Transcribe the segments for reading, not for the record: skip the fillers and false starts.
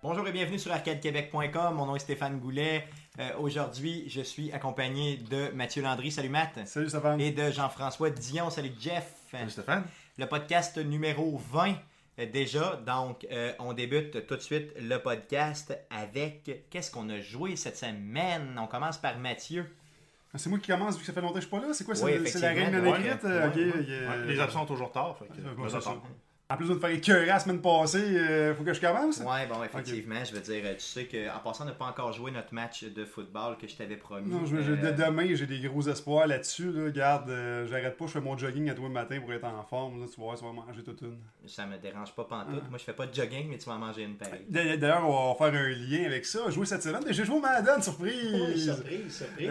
Bonjour et bienvenue sur arcadequebec.com. Mon nom est Stéphane Goulet. Aujourd'hui, je suis accompagné de Mathieu Landry. Salut Matt. Salut Stéphane. Et de Jean-François Dion. Salut Jeff. Salut Stéphane. Le podcast numéro 20 déjà. Donc, on débute tout de suite le podcast avec qu'est-ce qu'on a joué cette semaine. On commence par Mathieu. C'est moi qui commence vu que ça fait longtemps que je suis pas là. C'est quoi? Oui, c'est la règle non écrite? Les absents sont toujours tard. C'est ça. En plus de me faire écœurer la semaine passée, faut que je commence? Ouais, bon, effectivement, je veux dire, tu sais qu'en passant, on n'a pas encore joué notre match de football que je t'avais promis. Non, demain, j'ai des gros espoirs là-dessus. Là. Regarde, j'arrête pas, je fais mon jogging à tous les matins pour être en forme. Là, tu vois, ça va manger toute une. Ça me dérange pas pantoute. Moi, je fais pas de jogging, mais tu vas en manger une pareille. D'ailleurs, on va faire un lien avec ça. Jouer cette semaine, j'ai joué au Madden, surprise! Oui, surprise. Tu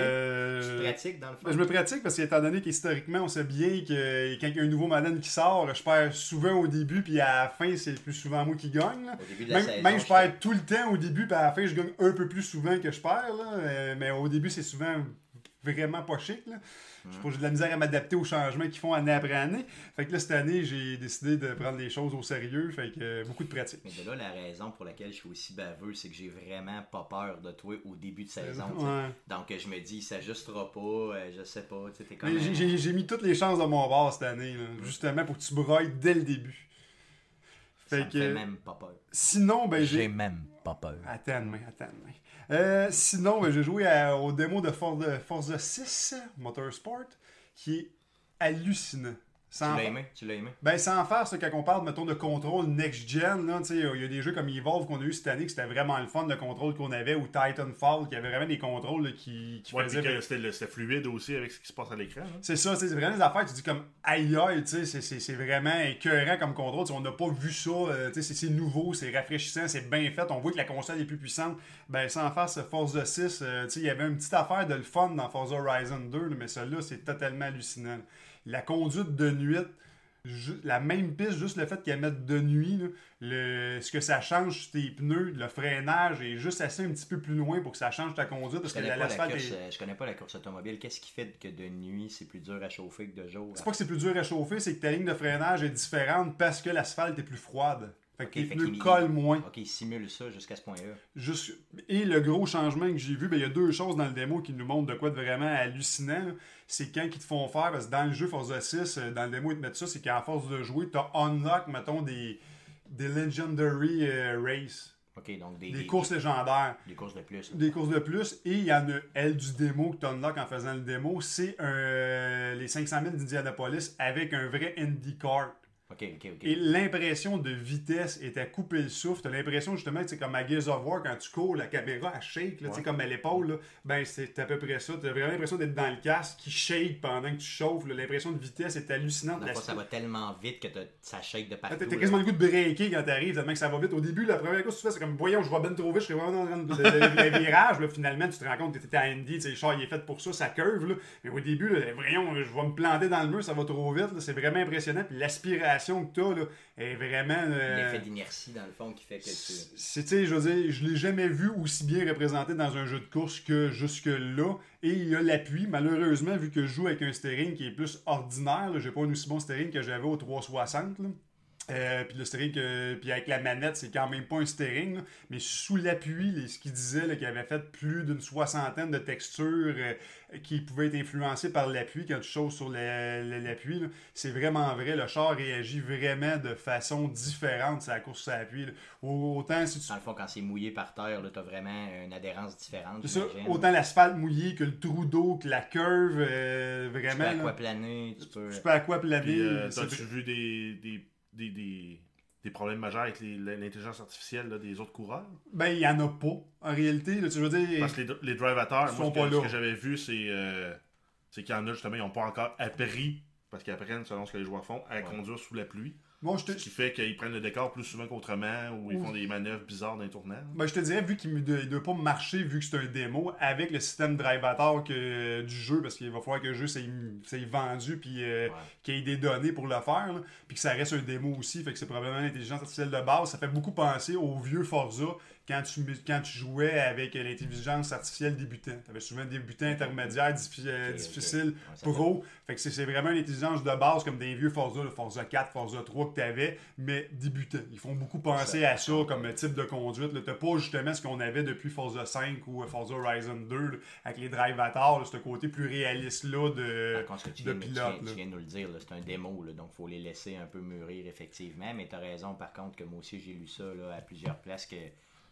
te pratiques dans le fond? Je me pratique parce qu'étant donné qu'historiquement, on sait bien que quand il y a un nouveau Madden qui sort, je perds souvent au début, puis à la fin, c'est plus souvent moi qui gagne. Là. Au début de la saison, même je perds tout le temps au début, puis à la fin, je gagne un peu plus souvent que je perds. Là. Mais au début, c'est souvent vraiment pas chic. Là. J'ai de la misère à m'adapter aux changements qu'ils font année après année. Fait que là, cette année, j'ai décidé de prendre les choses au sérieux. Fait que beaucoup de pratique. Mais de là, la raison pour laquelle je suis aussi baveux, c'est que j'ai vraiment pas peur de toi au début de saison. Ouais. Donc, je me dis, ça s'ajustera pas, je sais pas. T'es comme j'ai mis toutes les chances de mon bord cette année, là, justement pour que tu broyes dès le début. Ça me fait même pas peur. Sinon, j'ai même pas peur. Attends demain. Sinon, j'ai joué au démo de Forza 6 Motorsport, qui est hallucinant. Tu l'as aimé? Ben, sans faire ça, quand on parle, mettons, de contrôle next-gen, il y a des jeux comme Evolve qu'on a eu cette année, que c'était vraiment le fun, le contrôle qu'on avait, ou Titanfall, qui avait vraiment des contrôles là, qui faisaient... C'était fluide aussi avec ce qui se passe à l'écran. Hein? C'est ça, c'est vraiment des affaires, tu dis comme aïe aïe, c'est vraiment écœurant comme contrôle, on n'a pas vu ça, c'est nouveau, c'est rafraîchissant, c'est bien fait, on voit que la console est plus puissante. Ben, sans faire ce Forza 6, il y avait une petite affaire de le fun dans Forza Horizon 2, mais celui-là, c'est totalement hallucinant. La conduite de nuit, la même piste, juste le fait qu'elle mette de nuit, là, ce que ça change sur tes pneus, le freinage est juste assez un petit peu plus loin pour que ça change ta conduite. Parce je connais pas la course automobile. Qu'est-ce qui fait que de nuit, c'est plus dur à chauffer que de jour? C'est pas que c'est plus dur à chauffer, c'est que ta ligne de freinage est différente parce que l'asphalte est plus froide. Fait que tes pneus collent moins. Ok, il simule ça jusqu'à ce point-là. Et le gros changement que j'ai vu, il y a deux choses dans le démo qui nous montrent de quoi de vraiment hallucinant. Là. C'est quand ils te font faire, parce que dans le jeu Forza 6, dans le démo, ils te mettent ça, c'est qu'à force de jouer, tu as unlock, mettons, des Legendary Race. Ok, donc des courses légendaires. Des courses de plus. Des courses de plus. Et il y en a, elle, du démo que tu unlock en faisant le démo, c'est les 500 000 d'Indianapolis avec un vrai IndyCar. Okay. Et l'impression de vitesse est à couper le souffle. T'as l'impression justement que c'est comme à Gears of War, quand tu cours, la caméra elle shake, là, comme à l'épaule. Là, ben c'est à peu près ça. T'as vraiment l'impression d'être dans le casque qui shake pendant que tu chauffes. Là. L'impression de vitesse est hallucinante. Ça va tellement vite que ça shake de partout. T'as quasiment le goût de breaker quand t'arrives, tellement que ça va vite. Au début, la première chose que tu fais, c'est comme voyons, je vais ben trop vite, je serais vraiment dans le virage. Là, finalement, tu te rends compte que t'étais à Indy, le char il est fait pour ça, ça curve. Là. Mais au début, là, voyons, je vais me planter dans le mur, ça va trop vite. Là. C'est vraiment impressionnant. Puis l'aspiration que t'as, là, est vraiment... L'effet d'inertie, dans le fond, qui fait que tu... je veux dire, je l'ai jamais vu aussi bien représenté dans un jeu de course que jusque-là. Et il y a l'appui. Malheureusement, vu que je joue avec un steering qui est plus ordinaire, j'ai pas un aussi bon steering que j'avais au 360, là. Puis le steering, puis avec la manette, c'est quand même pas un steering, là, mais sous l'appui, ce qu'il disait qu'il avait fait plus d'une 60aine de textures qui pouvaient être influencées par l'appui quand tu choses sur l'appui. Là. C'est vraiment vrai, le char réagit vraiment de façon différente sur la course à l'appui. Autant si tu... Dans le fond, quand c'est mouillé par terre, tu as vraiment une adhérence différente. C'est ça, autant l'asphalte mouillé que le trou d'eau, que la curve, vraiment. Tu peux aquaplaner. Tu peux aquaplaner. As-tu vu des problèmes majeurs avec l'intelligence artificielle là, des autres coureurs? Ben, il n'y en a pas, en réalité. Là, tu veux dire, parce que les drivateurs, moi, ce que j'avais vu, c'est qu'il y en a, justement, ils n'ont pas encore appris, parce qu'ils apprennent, selon ce que les joueurs font, à conduire sous la pluie. Bon, ce qui fait qu'ils prennent le décor plus souvent qu'autrement, ou ils font des manœuvres bizarres dans les tournages. Ben, je te dirais, vu qu'il ne doit pas marcher, vu que c'est un démo, avec le système drivator du jeu, parce qu'il va falloir que le jeu soit vendu, puis qu'il y ait des données pour le faire, là, puis que ça reste un démo aussi, fait que c'est probablement l'intelligence artificielle de base. Ça fait beaucoup penser aux vieux Forza, quand tu jouais avec l'intelligence artificielle débutant. Tu avais souvent débutant, intermédiaire, difficile, pro. Fait que c'est vraiment une intelligence de base comme des vieux Forza, le Forza 4, Forza 3 que tu avais, mais débutant. Ils font beaucoup penser à ça comme type de conduite. Tu n'as pas justement ce qu'on avait depuis Forza 5 ou Forza Horizon 2 là, avec les drivatars, ce côté plus réaliste-là de pilote. Tu viens de nous le dire, là, c'est un démo, là, donc il faut les laisser un peu mûrir effectivement. Mais tu as raison par contre que moi aussi j'ai lu ça là, à plusieurs places que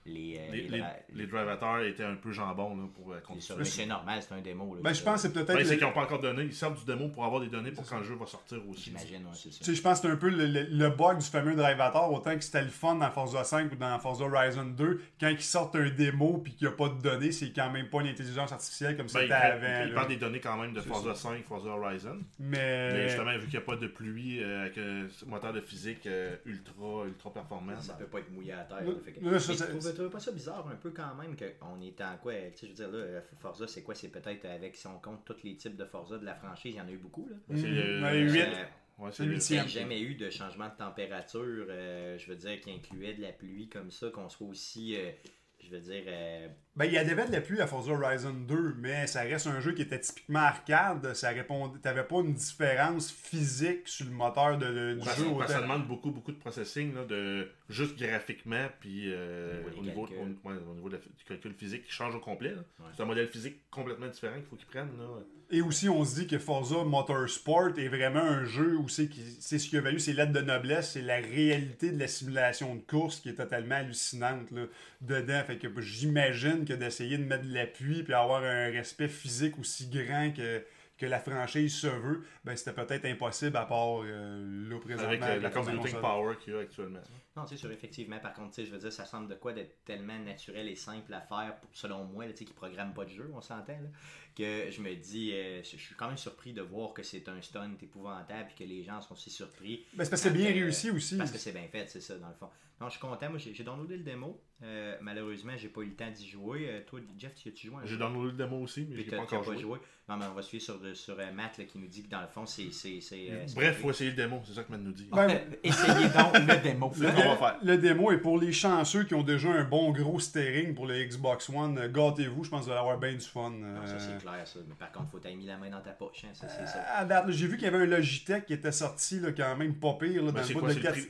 les drivateurs étaient un peu jambon là, pour conduire. Mais c'est normal, c'est un démo. Là, ben, je pense que c'est peut-être. Ben, c'est qu'ils n'ont pas encore donné. Ils servent du démo pour avoir des données pour quand le jeu va sortir aussi. J'imagine, ouais, c'est ça. Tu sais, je pense que c'est un peu le bug du fameux drivator. Autant que c'était le fun dans Forza 5 ou dans Forza Horizon 2, quand ils sortent un démo puis qu'il n'y a pas de données, c'est quand même pas une intelligence artificielle comme c'était avant. Ils parlent des données quand même de Forza 5, Forza Horizon. Mais justement, vu qu'il n'y a pas de pluie avec un moteur de physique ultra performant. Ça peut pas être mouillé à terre. Tu trouves pas ça bizarre un peu quand même qu'on est en quoi? Tu sais, je veux dire, là, Forza, c'est quoi? C'est peut-être avec, si on compte tous les types de Forza de la franchise, il y en a eu beaucoup, là. C'est 8. C'est le 8e. Il n'y a jamais eu de changement de température, je veux dire, qui incluait de la pluie comme ça, qu'on soit aussi, je veux dire... Ben, il y avait de la pluie à Forza Horizon 2, mais ça reste un jeu qui était typiquement arcade. T'avais pas une différence physique sur le moteur du jeu. Ça demande beaucoup de processing, là, juste graphiquement, puis au niveau du calcul physique qui change au complet. Ouais. C'est un modèle physique complètement différent qu'il faut qu'ils prennent. Là. Et aussi, on se dit que Forza Motorsport est vraiment un jeu où c'est ce qui a valu ses lettres de noblesse, c'est la réalité de la simulation de course qui est totalement hallucinante là, dedans. Fait que j'imagine que d'essayer de mettre de l'appui puis avoir un respect physique aussi grand que la franchise se veut, ben c'était peut-être impossible à part là présentement. Avec la computing power qu'il y a actuellement. Non, c'est sûr, effectivement. Par contre, je veux dire, ça semble de quoi d'être tellement naturel et simple à faire, selon moi, qui ne programme pas de jeu, on s'entend, là, que je me dis, je suis quand même surpris de voir que c'est un stunt épouvantable et que les gens sont aussi surpris. Ben, c'est parce que c'est bien réussi aussi. Parce que c'est bien fait, c'est ça, dans le fond. Non, je suis content. Moi, j'ai downloadé le démo. Malheureusement, j'ai pas eu le temps d'y jouer. Toi, Jeff, tu as-tu joué? J'ai downloadé le démo aussi, mais j'ai pas encore joué. Non, mais on va suivre sur Matt là, qui nous dit que dans le fond, c'est bref, il faut essayer le démo, c'est ça que Matt nous dit. Essayez donc le démo. Le démo est pour les chanceux qui ont déjà un bon gros steering pour le Xbox One. Gâtez-vous, je pense que vous allez avoir bien du fun. Non, ça c'est clair, ça. Mais par contre, il faut t'avoir mis la main dans ta poche. Hein. Ça, c'est ça. À date, j'ai vu qu'il y avait un Logitech qui était sorti là, quand même pas pire là, dans le bout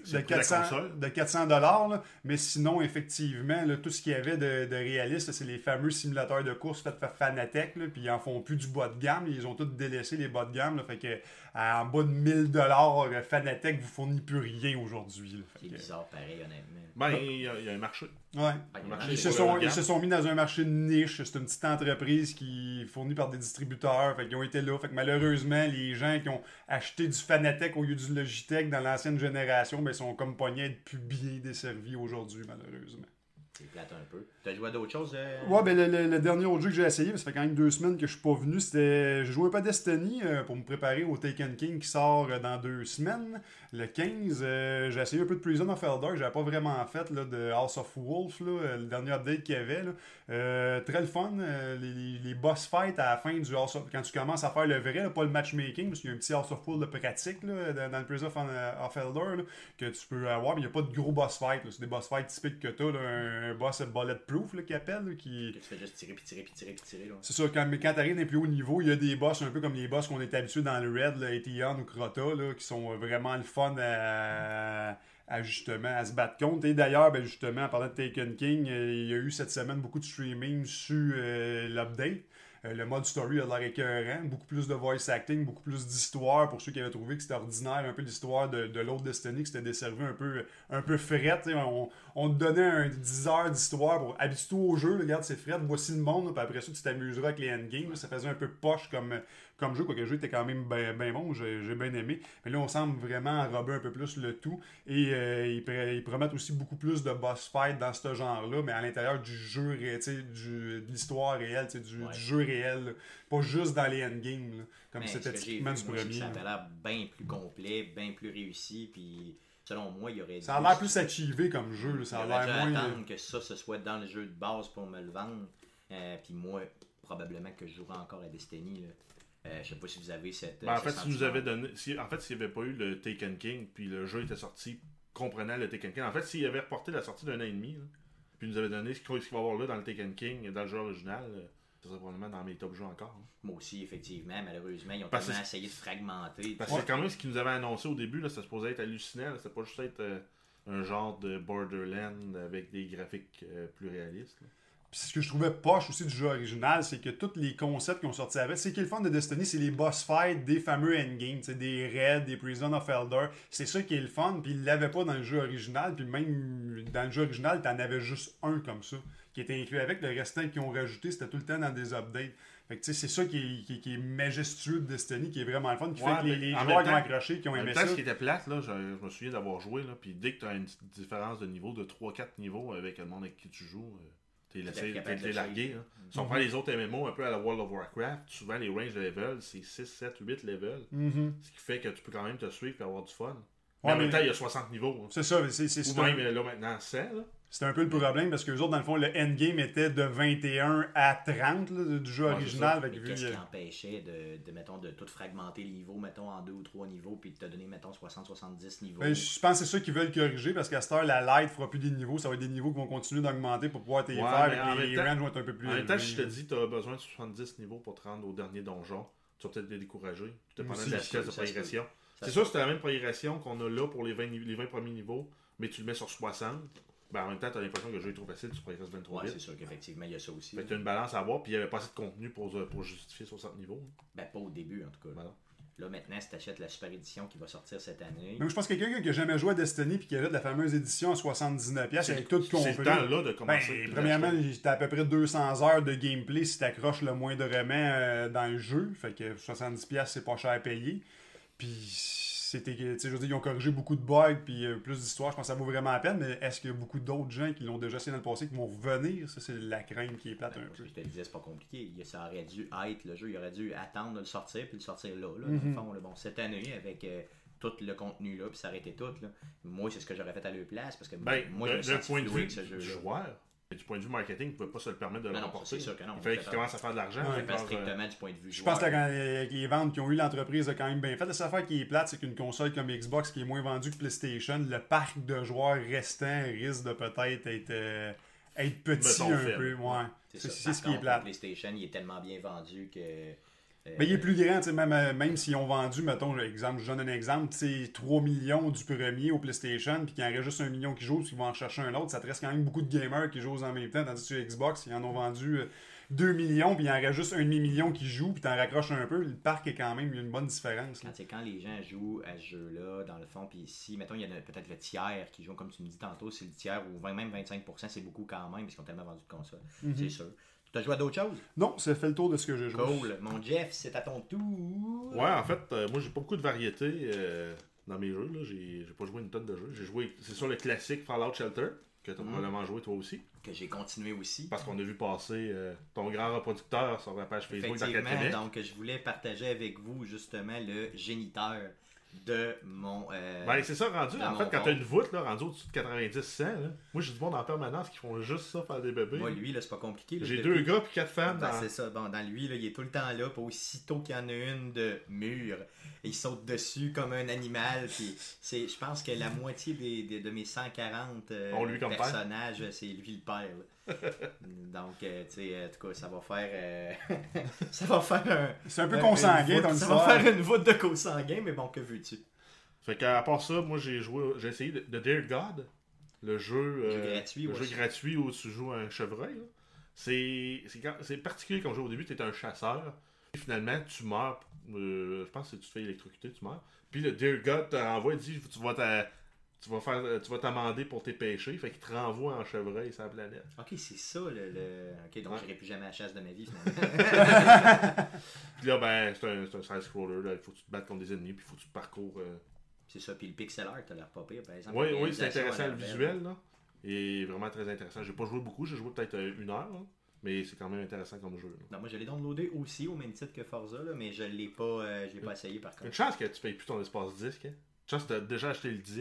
de 400 $. Mais sinon, effectivement, là, tout ce qu'il y avait de réaliste, là, c'est les fameux simulateurs de course faits par Fanatec. Là, puis ils en font plus du bas de gamme. Ils ont tous délaissé les bas de gamme. Là, fait que en bas de 1000 $, Fanatec vous fournit plus rien aujourd'hui. C'est bizarre, pareil, honnêtement. Ben, il y a un marché. Ouais. Ils se sont mis dans un marché de niche. C'est une petite entreprise qui est fournie par des distributeurs. Fait qu'ils ont été là. Fait que malheureusement, les gens qui ont acheté du Fanatec au lieu du Logitech dans l'ancienne génération, ben, sont comme pognés à être plus bien desservis aujourd'hui, malheureusement. C'est plate un peu. T'as joué à d'autres choses? Ouais, ben le dernier autre jeu que j'ai essayé, ça fait quand même 2 semaines que je suis pas venu, c'était... J'ai joué un peu à Destiny pour me préparer au Taken King qui sort dans 2 semaines, le 15. J'ai essayé un peu de Prison of Elder, j'avais pas vraiment fait là, de House of Wolf, là, le dernier update qu'il y avait. Là. Très le fun, les boss fights à la fin du House of... Quand tu commences à faire le vrai, là, pas le matchmaking, parce qu'il y a un petit House of Wolf de pratique là, dans le Prison of Elder là, que tu peux avoir, mais il n'y a pas de gros boss fights. C'est des boss fights typiques que tu as, un boss bulletproof là, qui appelle. Là, qui... Que tu fais juste tirer, puis tirer, puis tirer, puis tirer. Là. C'est ça, quand tu arrives dans les plus hauts niveaux, il y a des boss un peu comme les boss qu'on est habitué dans le Red, là, Etion ou Crota, là, qui sont vraiment le fun à justement à se battre contre. Et d'ailleurs, ben, justement, en parlant de Taken King, il y a eu cette semaine beaucoup de streaming sur l'update. Le mode story a l'air écœurant, beaucoup plus de voice acting, beaucoup plus d'histoire pour ceux qui avaient trouvé que c'était ordinaire, un peu l'histoire de l'autre Destiny, que c'était desservi un peu frette. On te donnait 10 heures d'histoire pour habituer-toi au jeu, regarde c'est frette, voici le monde, puis après ça tu t'amuseras avec les endgames. Ça faisait un peu poche comme jeu, quoique le jeu était quand même bien bon, j'ai bien aimé. Mais là on semble vraiment enrober un peu plus le tout. Et ils promettent aussi beaucoup plus de boss fight dans ce genre-là, mais à l'intérieur du jeu, de l'histoire réelle, du jeu réel, là. Pas juste dans les endgames, là, comme c'était typiquement du premier. Ça avait l'air bien plus complet, bien plus réussi, puis selon moi, il y aurait... Ça a l'air plus achievé comme jeu, là. Ça a l'air moins... attendre que ça se soit dans le jeu de base pour me le vendre, puis moi, probablement que je jouerai encore à Destiny, là. Je sais pas si vous avez cette... en fait, si nous avait donné... s'il n'y avait pas eu le Taken King, puis le jeu était sorti comprenant le Taken King, en fait, s'il avait reporté la sortie d'un an et demi, là, puis nous avait donné ce qu'il va y avoir là dans le Taken King, dans le jeu original, ça serait probablement dans mes top jeux encore. Hein. Moi aussi, effectivement, malheureusement, ils ont tellement essayé de fragmenter. Parce que c'est quand même ce qu'ils nous avaient annoncé au début, là, ça supposait être hallucinant, c'était pas juste être un genre de Borderland avec des graphiques plus réalistes. Là. Puis ce que je trouvais poche aussi du jeu original, c'est que tous les concepts qui ont sorti avec, c'est qui est le fun de Destiny, c'est les boss fights des fameux endgames, des raids, des Prison of Elder. C'est ça qui est le fun, puis ils l'avaient pas dans le jeu original, puis même dans le jeu original, t'en avais juste un comme ça, qui était inclus avec. Le restant qu'ils ont rajouté, c'était tout le temps dans des updates. Fait que c'est ça qui est majestueux de Destiny, qui est vraiment le fun, qui fait que les joueurs qui ont accroché, qui ont aimé ça. Ce qui était plate, là, je me souviens d'avoir joué, là, puis dès que tu as une différence de niveau de 3-4 niveaux avec le monde avec qui tu joues, t'es largué. Hein. Si on prend les autres MMO un peu à la World of Warcraft, souvent les ranges de level, c'est 6, 7, 8 levels. Ce qui fait que tu peux quand même te suivre et avoir du fun. Mais en même temps, il y a 60 niveaux. Hein. C'est ça. Ou même là maintenant 100. Là. C'était un peu le problème parce que les autres, dans le fond, le endgame était de 21 à 30 là, du jeu original. Qu'est-ce qui empêchait de tout fragmenter les niveaux, mettons, en 2 ou 3 niveaux, puis de te donner, mettons, 60-70 niveaux? Ben, je pense que c'est ça qu'ils veulent corriger parce qu'à cette heure, la light fera plus des niveaux. Ça va être des niveaux qui vont continuer d'augmenter pour pouvoir t'y faire. Et les ranges vont être un peu plus. En même temps, si je te dis que tu as besoin de 70 niveaux pour te rendre au dernier donjon, tu vas peut-être te décourager. Tout dépendant de la vitesse de progression. C'est sûr que c'est la même progression qu'on a là pour les 20 premiers niveaux, mais tu le mets sur 60. Ben, en même temps, tu as l'impression que le jeu est trop facile, tu progresses bien trop vite. C'est sûr qu'effectivement, il y a ça aussi. Fait que tu as une balance à avoir, puis il n'y avait pas assez de contenu pour justifier 60 niveaux. Ben, pas au début, en tout cas. Voilà. Là, maintenant, si tu achètes la super édition qui va sortir cette année. Mais je pense que quelqu'un qui n'a jamais joué à Destiny puis qui a de la fameuse édition à 79$ avec tout compris. C'est le temps-là de commencer. Ben, premièrement, t'as à peu près 200 heures de gameplay si t'accroches le moindrement dans le jeu. Fait que 70$, c'est pas cher à payer. Puis. Je veux dire, ils ont corrigé beaucoup de bugs puis plus d'histoires, je pense que ça vaut vraiment la peine, mais est-ce qu'il y a beaucoup d'autres gens qui l'ont déjà essayé dans le passé qui vont revenir? Ça, c'est la crainte qui est plate un peu. Je te disais, c'est pas compliqué. Ça aurait dû être le jeu, il aurait dû attendre de le sortir puis le sortir là. Dans le fond, bon, cette année, avec tout le contenu là, puis s'arrêter tout. Là. Moi, c'est ce que j'aurais fait à leur place parce que moi, je me sens point de vue ce jeu-là. Joueur. Du point de vue marketing, tu ne pouvait pas se le permettre de le remporter. C'est sûr que non. Il fallait qu'il commence à faire de l'argent. Pas strictement du point de vue je pense que les ventes qu'ils ont eu, l'entreprise a quand même bien fait. La seule affaire qui est plate, c'est qu'une console comme Xbox qui est moins vendue que PlayStation, le parc de joueurs restant risque de peut-être être petit un peu. Ouais. C'est ce qui est plate. PlayStation, il est tellement bien vendu que... Mais il est plus grand, même s'ils ont vendu, mettons, je donne un exemple, 3 millions du premier au PlayStation, puis qu'il y en reste juste 1 million qui jouent, puis qu'ils vont en chercher un autre, ça te reste quand même beaucoup de gamers qui jouent en même temps, tandis que sur Xbox, ils en ont vendu 2 millions, puis il en reste juste 1,5 million qui jouent, puis t'en raccroches un peu, le parc est quand même, il y a une bonne différence. Quand les gens jouent à ce jeu-là, dans le fond, puis ici, mettons, il y a peut-être le tiers qui joue, comme tu me dis tantôt, c'est le tiers, ou même 25%, c'est beaucoup quand même, parce qu'ils ont tellement vendu de consoles, c'est sûr. Tu as joué à d'autres choses? Non, ça fait le tour de ce que j'ai joué. Cool. Mon Jeff, c'est à ton tour. Ouais, en fait, moi, j'ai pas beaucoup de variété dans mes jeux. Là. J'ai pas joué une tonne de jeux. J'ai joué, c'est sûr, le classique Fallout Shelter, que tu as probablement joué toi aussi. Que j'ai continué aussi. Parce qu'on a vu passer ton grand reproducteur sur la page Facebook d'Arcade Québec. Donc, je voulais partager avec vous, justement, le géniteur de mon... ben, c'est ça, rendu. En fait, quand t'as une voûte, là, rendu au-dessus de 90-100, moi, j'ai du monde en permanence qui font juste ça, faire des bébés. Moi, lui, là, c'est pas compliqué. Là, j'ai 2 gars puis 4 femmes. C'est ça. Bon, dans lui, là, il est tout le temps là. Puis aussitôt qu'il y en a une de mûre, il saute dessus comme un animal. Puis je pense que la moitié de mes 140 personnages, c'est lui le père. Donc, tu sais, en tout cas, ça va faire un... C'est un peu consanguin ton histoire. Ça va faire une voûte de consanguin, mais bon, que veux-tu? Fait qu'à part ça, moi, j'ai essayé The Dear God, le jeu gratuit où tu joues un chevreuil. Là. C'est particulier comme jeu. Au début, tu es un chasseur. Et finalement, tu meurs. Je pense que si tu te fais électrocuter, tu meurs. Puis le Dear God te renvoie et dit tu vas t'amender pour tes péchés. Fait qu'il te renvoie en chevreuil sur la planète. Ok, c'est ça Ok, donc j'irai plus jamais à la chasse de ma vie. Puis là, ben, c'est un side-scroller. Il faut que tu te battes contre des ennemis. Puis il faut que tu parcours. C'est ça. Puis le pixel art, t'as l'air pas pire, par exemple. Oui, c'est intéressant le visuel. Là. Et vraiment très intéressant. J'ai pas joué beaucoup. J'ai joué peut-être 1 heure. Là. Mais c'est quand même intéressant comme jeu. Non, moi, je l'ai downloadé aussi au même titre que Forza, là, mais je l'ai pas essayé par contre. Une chance que tu payes plus ton espace disque. Hein? Une chance que tu as déjà acheté le disque.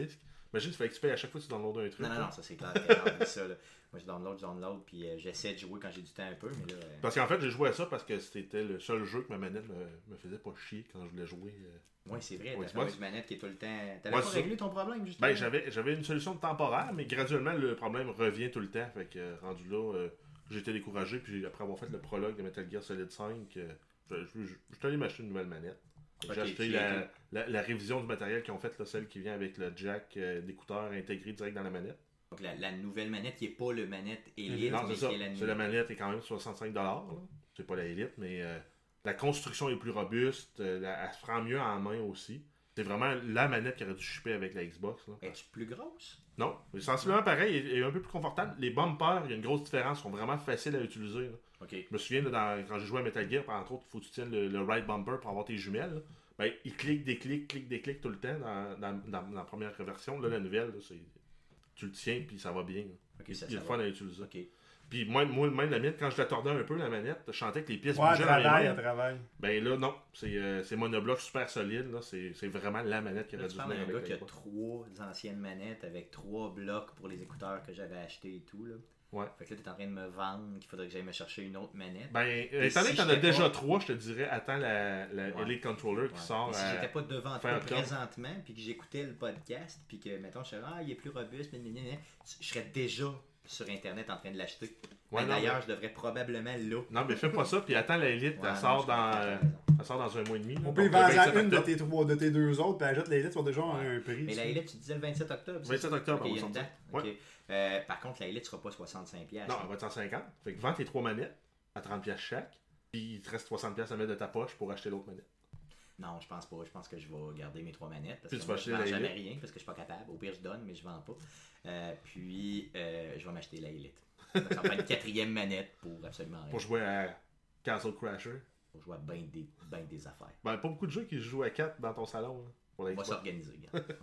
Imagine, tu fais que tu payes à chaque fois que tu downloads un truc. Non, ça c'est clair. C'est ça, là. Moi, je download, puis j'essaie de jouer quand j'ai du temps un peu, mais là... Parce qu'en fait, j'ai joué à ça parce que c'était le seul jeu que ma manette me faisait pas chier quand je voulais jouer. Oui, c'est vrai, ouais, t'as une manette qui est tout le temps... T'avais pas réglé ton problème, justement? Ben, j'avais une solution temporaire, mais graduellement, le problème revient tout le temps. Fait que, rendu là, j'étais découragé, puis après avoir fait le prologue de Metal Gear Solid 5, je suis allé m'acheter une nouvelle manette. J'ai acheté la révision du matériel qu'ils ont fait, là, celle qui vient avec le jack d'écouteur intégré direct dans la manette. Donc la nouvelle manette qui n'est pas le manette Elite, non, mais c'est qui est la nouvelle. La manette est quand même 65$. Là. C'est pas la Elite, mais la construction est plus robuste, elle se prend mieux en main aussi. C'est vraiment la manette qui aurait dû shipper avec la Xbox. Là. Es-tu plus grosse? Non, sensiblement pareil, et un peu plus confortable. Les bumpers, il y a une grosse différence, ils sont vraiment faciles à utiliser. Là. Okay. Je me souviens, quand j'ai joué à Metal Gear, entre autres, il faut que tu tiennes le right bumper pour avoir tes jumelles. Là. Ben, il clique, déclique tout le temps dans la première version. Là, la nouvelle, là, tu le tiens, puis ça va bien. Okay, il est le fun à utiliser. Okay. Puis moi, même la mienne, quand je la tordais un peu, la manette, je sentais que les pièces bougeaient dans les mains. Travail. Ben là, non. C'est monobloc super solide. Là. C'est vraiment la manette qui aurait dû venir avec. Un gars qui a 3 anciennes manettes avec 3 blocs pour les écouteurs que j'avais achetés et tout. Là. Ouais. Fait que là, t'es en train de me vendre qu'il faudrait que j'aille me chercher une autre manette. Ben, étant donné que t'en as déjà 3, je te dirais, attends la Elite Controller qui sort. Mais si j'étais pas devant toi présentement, puis que j'écoutais le podcast, puis que, mettons, je serais, il est plus robuste, je serais déjà sur Internet en train de l'acheter. Ouais, d'ailleurs, je devrais probablement là. Non, mais fais pas ça, puis attends la Elite, elle sort dans un mois et demi. On peut y vendre une de tes 2 autres, puis ajoute la Elite sur déjà un prix. Mais la Elite, tu disais le 27 octobre. 27 octobre, il y a une date. Par contre, la Elite sera pas 65$. Non, elle va être 150$. Fait que vends tes 3 manettes à 30$ chaque, puis il te reste 60$ à mettre de ta poche pour acheter l'autre manette. Non, je pense pas. Je pense que je vais garder mes 3 manettes. Parce puis que je vends jamais rien, parce que je suis pas capable. Au pire, je donne, mais je vends pas. Puis, je vais m'acheter la Elite. Ça va prendre une 4e manette pour absolument rien. Pour jouer à Castle Crasher. Pour jouer à bien des affaires. Ben, pas beaucoup de jeux qui jouent à 4 dans ton salon. Là, on va s'organiser.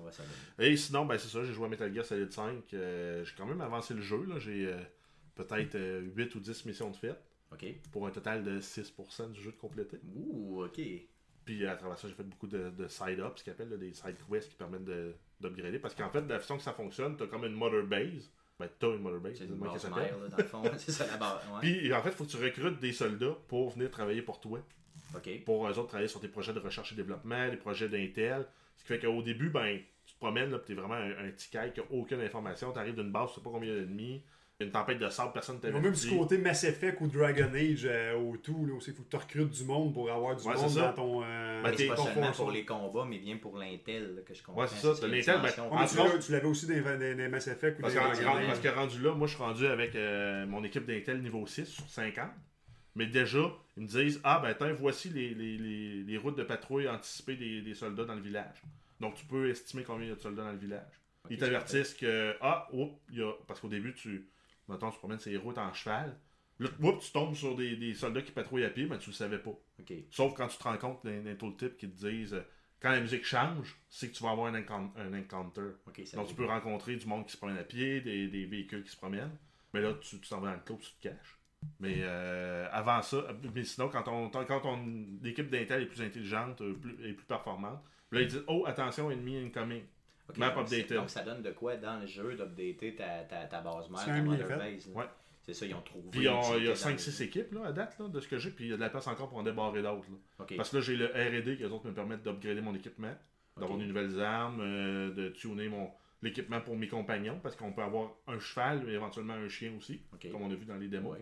Et sinon, ben c'est ça, j'ai joué à Metal Gear Solid 5. J'ai quand même avancé le jeu. Là. J'ai peut-être 8 ou 10 missions de fête. Okay. Pour un total de 6% du jeu de complété. Ouh, ok. Puis à travers ça, j'ai fait beaucoup de side-ups, ce qu'ils appellent des side-quests qui permettent d'upgrader. Parce qu'en fait, de la façon que ça fonctionne, t'as comme une mother base. Ben, t'as une mother base. C'est une base mère, là, dans le fond. C'est ça la base. Ouais. Puis en fait, il faut que tu recrutes des soldats pour venir travailler pour toi. Okay. Pour eux autres, travailler sur tes projets de recherche et développement, des projets d'Intel. Ce qui fait qu'au début, ben, tu te promènes, là, puis t'es vraiment un petit caille qui n'a aucune information. T'arrives d'une base, tu sais pas combien d'ennemis. Il y a une tempête de sable, personne ne t'avait même du côté Mass Effect ou Dragon Age au tout, là aussi, il faut que tu recrutes du monde pour avoir du monde dans ton. C'est pas seulement pour les combats, mais bien pour l'Intel que je comprends. Ouais, c'est ça. L'Intel, tu l'avais aussi des Mass Effect ou parce que rendu là, moi je suis rendu avec mon équipe d'Intel niveau 6 sur 50. Mais déjà, ils me disent voici les routes de patrouille anticipées des soldats dans le village. Donc tu peux estimer combien il y a de soldats dans le village. Okay, ils t'avertissent que parce qu'au début mettons, tu promènes ces routes en cheval. Là, tu tombes sur des soldats qui patrouillent à pied, mais tu le savais pas. Okay. Sauf quand tu te rends compte d'un tooltip qui te disent quand la musique change, c'est que tu vas avoir un encounter. Okay, donc tu peux rencontrer du monde qui se promène à pied, des véhicules qui se promènent. Mais là, tu t'en vas dans le clos, tu te caches. Mais avant ça, mais sinon, quand l'équipe d'Intel est plus intelligente et plus performante, là, ils disent attention, ennemi incoming. Okay, map updated. Donc ça donne de quoi dans le jeu d'updater ta base mère, ta mother base. Ouais. C'est ça, ils ont trouvé. Puis il y a 5-6 équipes là, à date là, de ce que j'ai, puis il y a de la place encore pour en débarrer d'autres. Okay. Parce que là, j'ai le R&D qui me permettent d'upgrader mon équipement, d'avoir de nouvelles armes, de tuner l'équipement pour mes compagnons, parce qu'on peut avoir un cheval, mais éventuellement un chien aussi, comme on a vu dans les démos.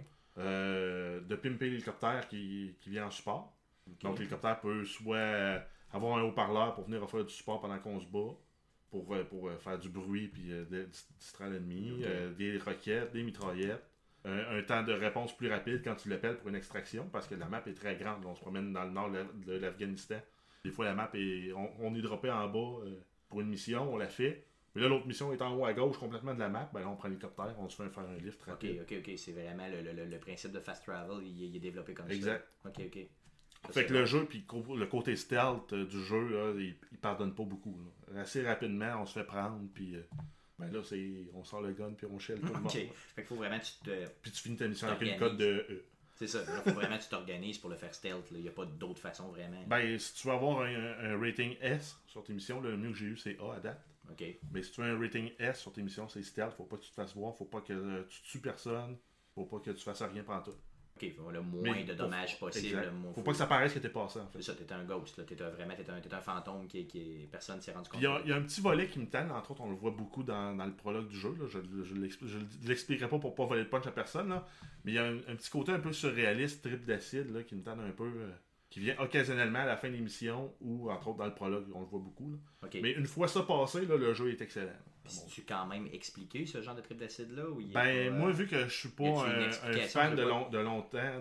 De pimper l'hélicoptère qui vient en support. Donc l'hélicoptère peut soit avoir un haut-parleur pour venir offrir du support pendant qu'on se bat, pour faire du bruit puis distraire l'ennemi, des roquettes, des mitraillettes, un temps de réponse plus rapide quand tu l'appelles pour une extraction, parce que la map est très grande. On se promène dans le nord de l'Afghanistan. Des fois, la map on est droppé en bas pour une mission, on l'a fait. Mais là, l'autre mission est en haut à gauche complètement de la map. Ben là, on prend l'hélicoptère, on se fait faire un lift rapide. Ok. C'est vraiment le principe de fast travel, il est développé comme exact. Ça. Ok. Fait que le jeu, puis le côté stealth du jeu, là, il pardonne pas beaucoup. Là. Assez rapidement, on se fait prendre, puis là, on sort le gun, puis on chiale tout le monde. Ok. Fait qu'il faut vraiment que tu te. Puis tu finis ta mission avec une code de E. C'est ça. Il faut vraiment que tu t'organises pour le faire stealth. Il n'y a pas d'autre façon vraiment. Ben, si tu veux avoir un rating S sur tes missions, le mieux que j'ai eu, c'est A à date. OK. Mais si tu veux un rating S sur tes missions, c'est stealth. Faut pas que tu te fasses voir, faut pas que tu tues personne, faut pas que tu fasses rien pantoute. OK, le moins de dommages possible. Faut pas que ça paraisse que t'es passé, en fait. C'est ça, t'es un ghost, là. T'es un fantôme qui personne s'est rendu compte. Il y a un petit volet qui me tanne, entre autres, on le voit beaucoup dans le prologue du jeu, là. Je l'expliquerai pas pour pas voler le punch à personne, là. Mais il y a un petit côté un peu surréaliste, trip d'acide, là, qui me tanne un peu, qui vient occasionnellement à la fin de l'émission, ou entre autres dans le prologue, on le voit beaucoup, là. Okay. Mais une fois ça passé, là, le jeu est excellent. Tu quand même expliqué ce genre de trip d'acide-là? Moi, vu que je suis pas un fan de longtemps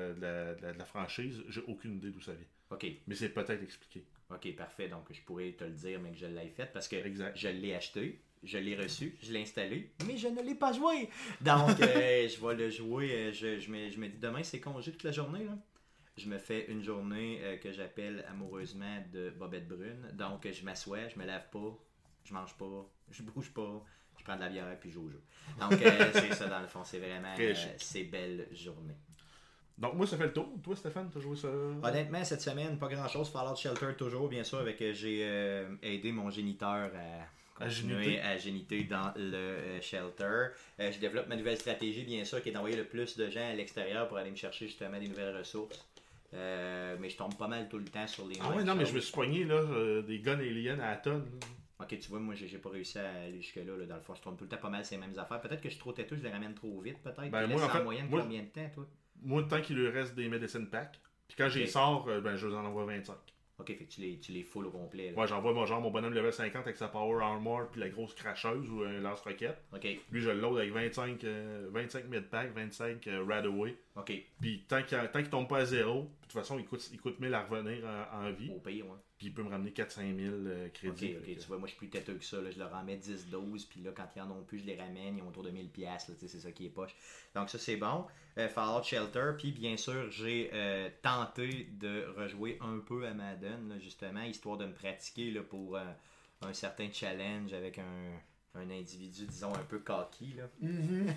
de la franchise, j'ai aucune idée d'où ça vient. OK. Mais c'est peut-être expliqué. OK, parfait. Donc, je pourrais te le dire, mais que je l'ai fait parce que exact. Je l'ai acheté, je l'ai reçu, je l'ai installé, mais je ne l'ai pas joué. Donc, je vais le jouer. Je me dis, demain, c'est congé toute la journée, là. Je me fais une journée que j'appelle amoureusement de Bobette Brune. Donc, je m'assois, je me lave pas, je mange pas, je bouge pas, je prends de la bière puis je joue au jeu. Donc, c'est ça dans le fond. C'est vraiment ces belles journées. Donc, moi, ça fait le tour. Toi, Stéphane, t'as joué ça? Honnêtement, cette semaine, pas grand-chose. Fallout Shelter, toujours, bien sûr, avec j'ai aidé mon géniteur à continuer à géniter dans le shelter. Je développe ma nouvelle stratégie, bien sûr, qui est d'envoyer le plus de gens à l'extérieur pour aller me chercher justement des nouvelles ressources. Mais je tombe pas mal tout le temps sur les mais je me suis poigné là, des guns aliens à la tonne. Ok, tu vois, moi j'ai pas réussi à aller jusque-là. Dans le fond, je tombe tout le temps pas mal ces mêmes affaires. Peut-être que je suis trop têteux, je les ramène trop vite, peut-être. Moi, en fait, moyenne combien de temps, toi? Moi, le temps qu'il lui reste des medicine packs. Puis quand j'y sors, je en envoie 25. Ok, fait que tu les full au complet. Là. Ouais, j'envoie mon bonhomme level 50 avec sa power armor puis la grosse cracheuse ou un lance-roquette. Ok. Lui, je le load avec 25 mid-pack, 25 Radaway. Ok. Puis tant qu'il tombe pas à zéro, de toute façon, il coûte 1000 à revenir en vie. Au pire, ouais. Puis il peut me ramener 4-5 000 crédits. Ok, tu vois, moi je suis plus têteux que ça. Là. Je leur en mets 10-12, puis là, quand ils en ont plus, je les ramène. Ils ont autour de 1000$. C'est ça qui est poche. Donc ça, c'est bon. Fallout Shelter, puis bien sûr, j'ai tenté de rejouer un peu à Madden, là, justement, histoire de me pratiquer là, pour un certain challenge avec un individu, disons, un peu cocky. Là. Mm-hmm.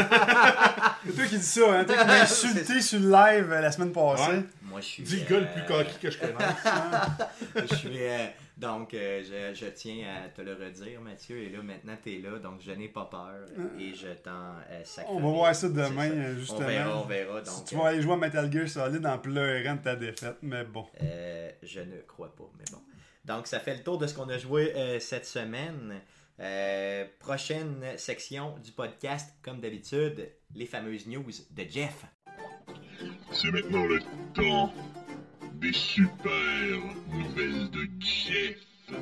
C'est toi qui dis ça, hein? Toi qui m'as insulté sur le live la semaine passée. Ouais. Moi, je suis. Dis le gars le plus cocky que je connaisse. Je suis. Donc, je tiens à te le redire, Mathieu. Et là, maintenant, tu es là. Donc, je n'ai pas peur. Et je t'en sacre. On va voir ça demain, justement. On verra. Donc, tu vas aller jouer à Metal Gear Solid en pleurant de ta défaite. Mais bon. Je ne crois pas. Mais bon. Donc, ça fait le tour de ce qu'on a joué cette semaine. Prochaine section du podcast, comme d'habitude, les fameuses news de Jeff. C'est maintenant le temps des super nouvelles de Jeff.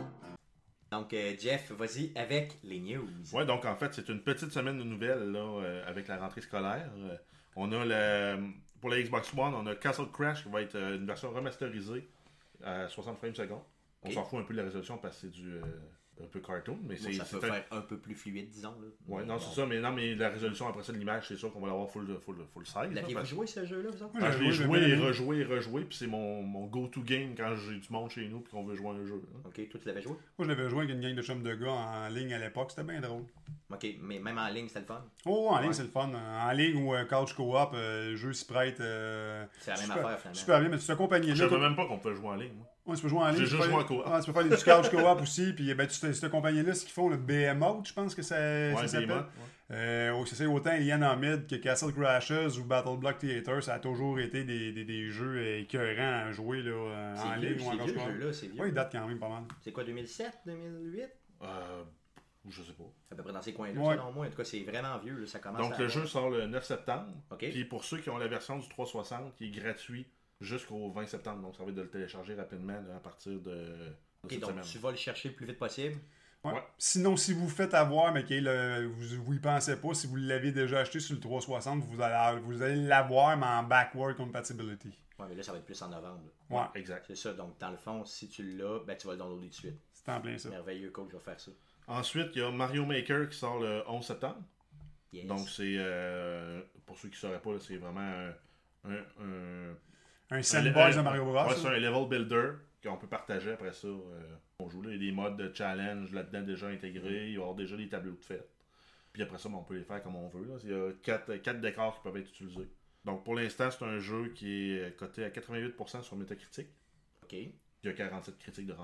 Donc, Jeff, vas-y avec les news. Ouais, donc en fait, c'est une petite semaine de nouvelles là, avec la rentrée scolaire. On a pour la Xbox One, on a Castle Crash qui va être une version remasterisée à 60 frames secondes. On s'en fout un peu de la résolution parce que c'est un peu cartoon, mais ça peut faire un peu plus fluide, disons. Là. Ouais, non, c'est ça, mais la résolution après ça de l'image, c'est sûr qu'on va l'avoir full size. L'avez-vous joué ce jeu-là, vous autres? Je l'ai joué et rejoué, puis c'est mon go-to game quand j'ai du monde chez nous et qu'on veut jouer à un jeu. Hein. Ok, toi tu l'avais joué? Moi je l'avais joué avec une gang de chums de gars en ligne à l'époque, c'était bien drôle. Ok, mais même en ligne c'était le fun? Oh, en ligne c'est le fun. En ligne ou couch co-op, jeu se prête. C'est la même affaire finalement. Super bien, mais tu t'accompagnes là. Je savais même pas qu'on peut jouer en ligne. Moi. Ouais, tu peux jouer en ligne. J'ai juste joué en coop. Tu peux faire du couch co-op aussi. Puis ben, cette compagnie-là, ce qu'ils font, le BMO, je pense que ça s'appelle. C'est autant Alien Omid que Castle Crashers ou Battle Block Theater, ça a toujours été des jeux écœurants à jouer là, en ligne ou en couch co-op. C'est vieux. Oui, ils datent quand même pas mal. C'est quoi, 2007, 2008? Je sais pas. À peu près dans ces coins-là, ouais. Selon moi. En tout cas, c'est vraiment vieux. Là, ça commence donc, le jeu sort le 9 septembre. Okay. Puis pour ceux qui ont la version du 360, qui est gratuit jusqu'au 20 septembre. Donc, ça va être de le télécharger rapidement là, à partir de cette donc semaine. Tu vas le chercher le plus vite possible. Ouais. Sinon, si vous faites avoir, mais que vous y pensez pas, si vous l'avez déjà acheté sur le 360, vous allez l'avoir, mais en backward compatibility. Ouais, mais là, ça va être plus en novembre. Ouais, exact. C'est ça. Donc, dans le fond, si tu l'as, ben, tu vas le downloader tout de suite. C'est en plein ça. Merveilleux, coach, je vais faire ça. Ensuite, il y a Mario Maker qui sort le 11 septembre. Yes. Donc, c'est, pour ceux qui ne sauraient pas, là, c'est vraiment un sandbox de Mario Bros. Ouais, c'est un level builder qu'on peut partager après ça. On joue là, il y a des modes de challenge là-dedans déjà intégrés. Il y aura déjà des tableaux de fête. Puis après ça, on peut les faire comme on veut. Là. Il y a 4 décors qui peuvent être utilisés. Donc pour l'instant, c'est un jeu qui est coté à 88% sur Metacritic. OK. Il y a 47 critiques de rentrée.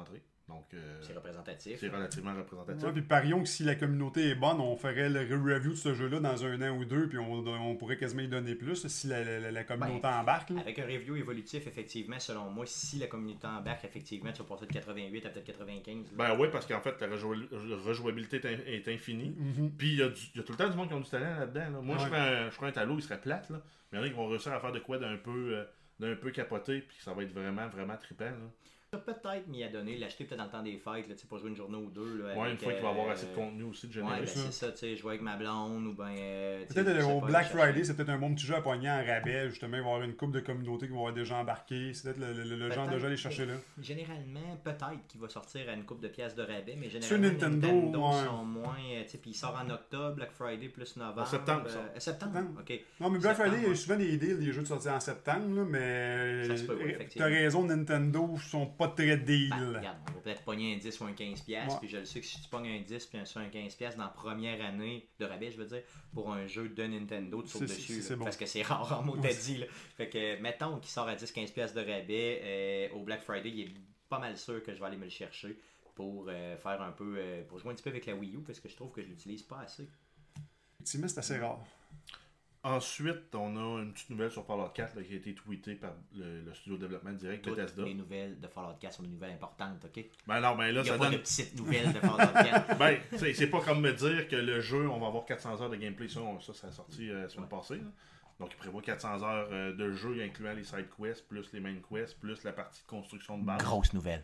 Donc, c'est représentatif. C'est relativement représentatif. Ouais, puis parions que si la communauté est bonne, on ferait le review de ce jeu-là dans 1 an ou 2, puis on pourrait quasiment y donner plus si la communauté embarque. Là. Avec un review évolutif, effectivement, selon moi, si la communauté embarque, effectivement, tu vas passer de 88 à peut-être 95. Ben oui, parce qu'en fait, la rejouabilité est infinie. Puis il y a tout le temps du monde qui ont du talent là-dedans. Là. Moi, je ferais un talot, il serait plate. Là. Mais il y en a qui vont réussir à faire de quoi d'un peu capoté, puis ça va être vraiment, vraiment trippant. Là. Peut-être m'y a donné, l'acheter peut-être dans le temps des fêtes, là, pour jouer une journée ou deux. Là, une fois qu'il va avoir assez de contenu aussi de générer. Ouais, c'est ça, tu sais, jouer avec ma blonde ou ben. Peut-être au Black Friday, c'est peut-être un bon petit jeu à pogner en rabais, justement, il va y avoir une couple de communautés qui vont avoir déjà embarqué. C'est peut-être le genre de jeu à aller chercher là. Généralement, peut-être qu'il va sortir à une couple de pièces de rabais, mais sur généralement, Nintendo sont moins. Puis il sort en octobre, Black Friday plus novembre. En septembre, septembre, ok. Non, mais Black Friday, il y a souvent des deals, des jeux de sortie en septembre, là, mais. T'as raison, Nintendo sont pas très deals. Regarde, on va peut-être pogner un 10 ou un 15$, puis je le sais que si tu pognes un 10 puis un 15$ dans la première année de rabais, je veux dire, pour un jeu de Nintendo, tu sautes dessus, là, bon. Parce que c'est rare en mot t'as dit. Là. Fait que, mettons qu'il sort à 10-15$ de rabais, au Black Friday, il est pas mal sûr que je vais aller me le chercher pour faire un peu, pour jouer un petit peu avec la Wii U, parce que je trouve que je l'utilise pas assez. Effectivement, c'est assez rare. Ensuite, on a une petite nouvelle sur Fallout 4 là, qui a été tweetée par le studio de développement direct de Bethesda. Les nouvelles de Fallout 4 sont des nouvelles importantes, ok? Ben non, ben là, il y a ça pas donne... de petites nouvelles de Fallout 4. Ben, c'est pas comme me dire que le jeu, on va avoir 400 heures de gameplay. Ça a sorti la semaine passée. Là. Donc, il prévoit 400 heures de jeu, incluant les side quests, plus les main quests, plus la partie de construction de base. Grosse nouvelle.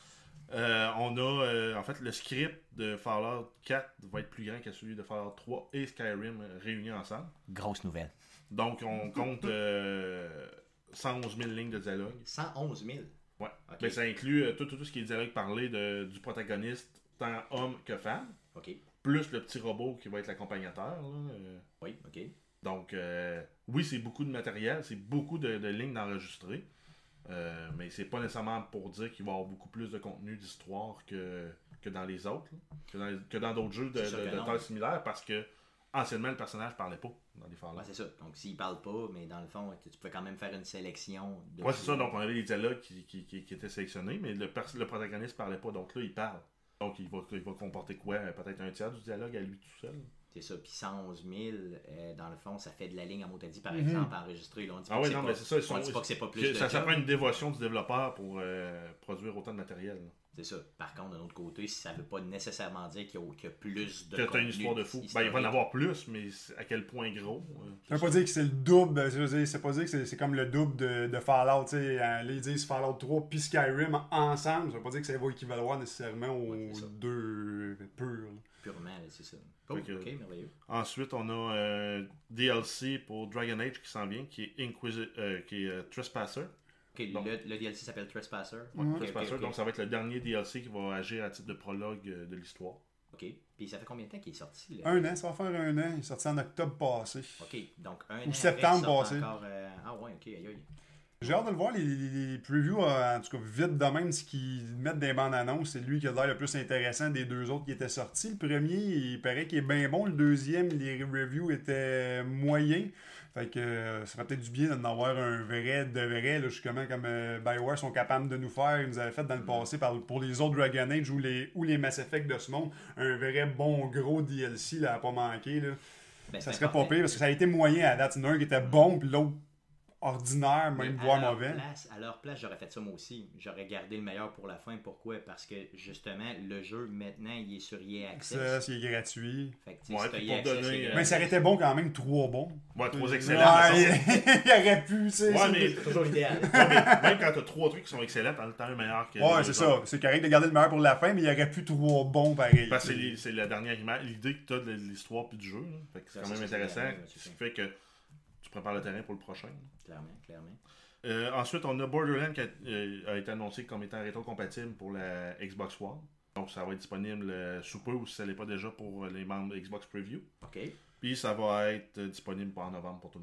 On a, en fait, le script de Fallout 4 va être plus grand que celui de Fallout 3 et Skyrim réunis ensemble. Grosse nouvelle. Donc, on compte 111 000 lignes de dialogue. 111 000? Ouais. Okay. Mais ça inclut tout ce qui est dialogue parlé du protagoniste, tant homme que femme. OK. Plus le petit robot qui va être l'accompagnateur. Oui, OK. Donc, oui, c'est beaucoup de matériel, c'est beaucoup de lignes d'enregistrer. Mais c'est pas nécessairement pour dire qu'il va y avoir beaucoup plus de contenu d'histoire que dans les autres, que dans d'autres jeux de taille similaire, parce que anciennement le personnage parlait pas dans les Fallout. Ouais, c'est ça. Donc s'il parle pas, mais dans le fond, tu peux quand même faire une sélection. Ouais, c'est ça. Donc on avait des dialogues qui étaient sélectionnés, mais le protagoniste parlait pas. Donc là, il parle. Donc il va comporter quoi? Peut-être un tiers du dialogue à lui tout seul. C'est ça. Puis 111 000, dans le fond, ça fait de la ligne à mot dit, par exemple, enregistrée. On dit ah oui, non, mais c'est ça. On dit pas que c'est pas plus de ça prend une dévotion du développeur pour produire autant de matériel. Là. C'est ça. Par contre, d'un autre côté, ça veut pas nécessairement dire qu'il y a plus de que t'as une histoire de fou. Ben, il va en avoir plus, mais à quel point gros. Ça veut pas dire que c'est le double. C'est pas dire que c'est comme le double de Fallout. T'sais. Là, ils disent Fallout 3 puis Skyrim ensemble. Ça veut pas dire que ça va équivaloir nécessairement aux deux purs. Purement, c'est ça. Oh, ok, merveilleux. Ensuite, on a un DLC pour Dragon Age qui s'en vient, qui est Trespasser. Okay, le DLC s'appelle Trespasser. Trespasser, donc ça va être le dernier DLC qui va agir à titre de prologue de l'histoire. OK. Puis ça fait combien de temps qu'il est sorti? Là? 1 an, ça va faire 1 an. Il est sorti en octobre passé. OK, donc 1 an. Ou septembre passé. Encore, ah ouais, OK, aïe aïe. J'ai hâte de le voir, les previews, en tout cas vite de même, ce qu'ils mettent des bandes annonces, c'est lui qui a l'air le plus intéressant des deux autres qui étaient sortis. Le premier, il paraît qu'il est bien bon. Le deuxième, les reviews étaient moyens. Fait que ça ferait peut-être du bien d'en avoir un vrai de vrai, là, justement, comme BioWare sont capables de nous faire. Ils nous avaient fait dans le passé pour les autres Dragon Age ou les Mass Effect de ce monde. Un vrai bon gros DLC là, à pas manquer. Là. Ben, ça serait pas pire parce que ça a été moyen à date. Il y en a un qui était bon, puis l'autre ordinaire, même voire mauvais. À leur place, j'aurais fait ça moi aussi. J'aurais gardé le meilleur pour la fin. Pourquoi? Parce que justement, le jeu maintenant, il est sur EA Access. Ça, il est gratuit. Fait que, ouais, pour donner, mais ça aurait été bon quand même, 3 bons. Ouais, 3 excellents. Ouais, il aurait pu, tu sais. Ouais, mais c'est toujours idéal. Ouais, mais même quand t'as 3 trucs qui sont excellents, t'en as le temps meilleur que. Ouais, c'est ça. C'est correct de garder le meilleur pour la fin, mais il aurait pu 3 bons pareil. Parce que c'est la dernière image, l'idée que t'as de l'histoire puis du jeu. Là. Fait que c'est quand même intéressant. Ce qui fait que tu prépares le terrain pour le prochain. Clairement. Ensuite, on a Borderlands qui a été annoncé comme étant rétro-compatible pour la Xbox One. Donc, ça va être disponible sous peu ou si ça ne l'est pas déjà pour les membres de Xbox Preview. OK. Puis, ça va être disponible en novembre pour tout le monde.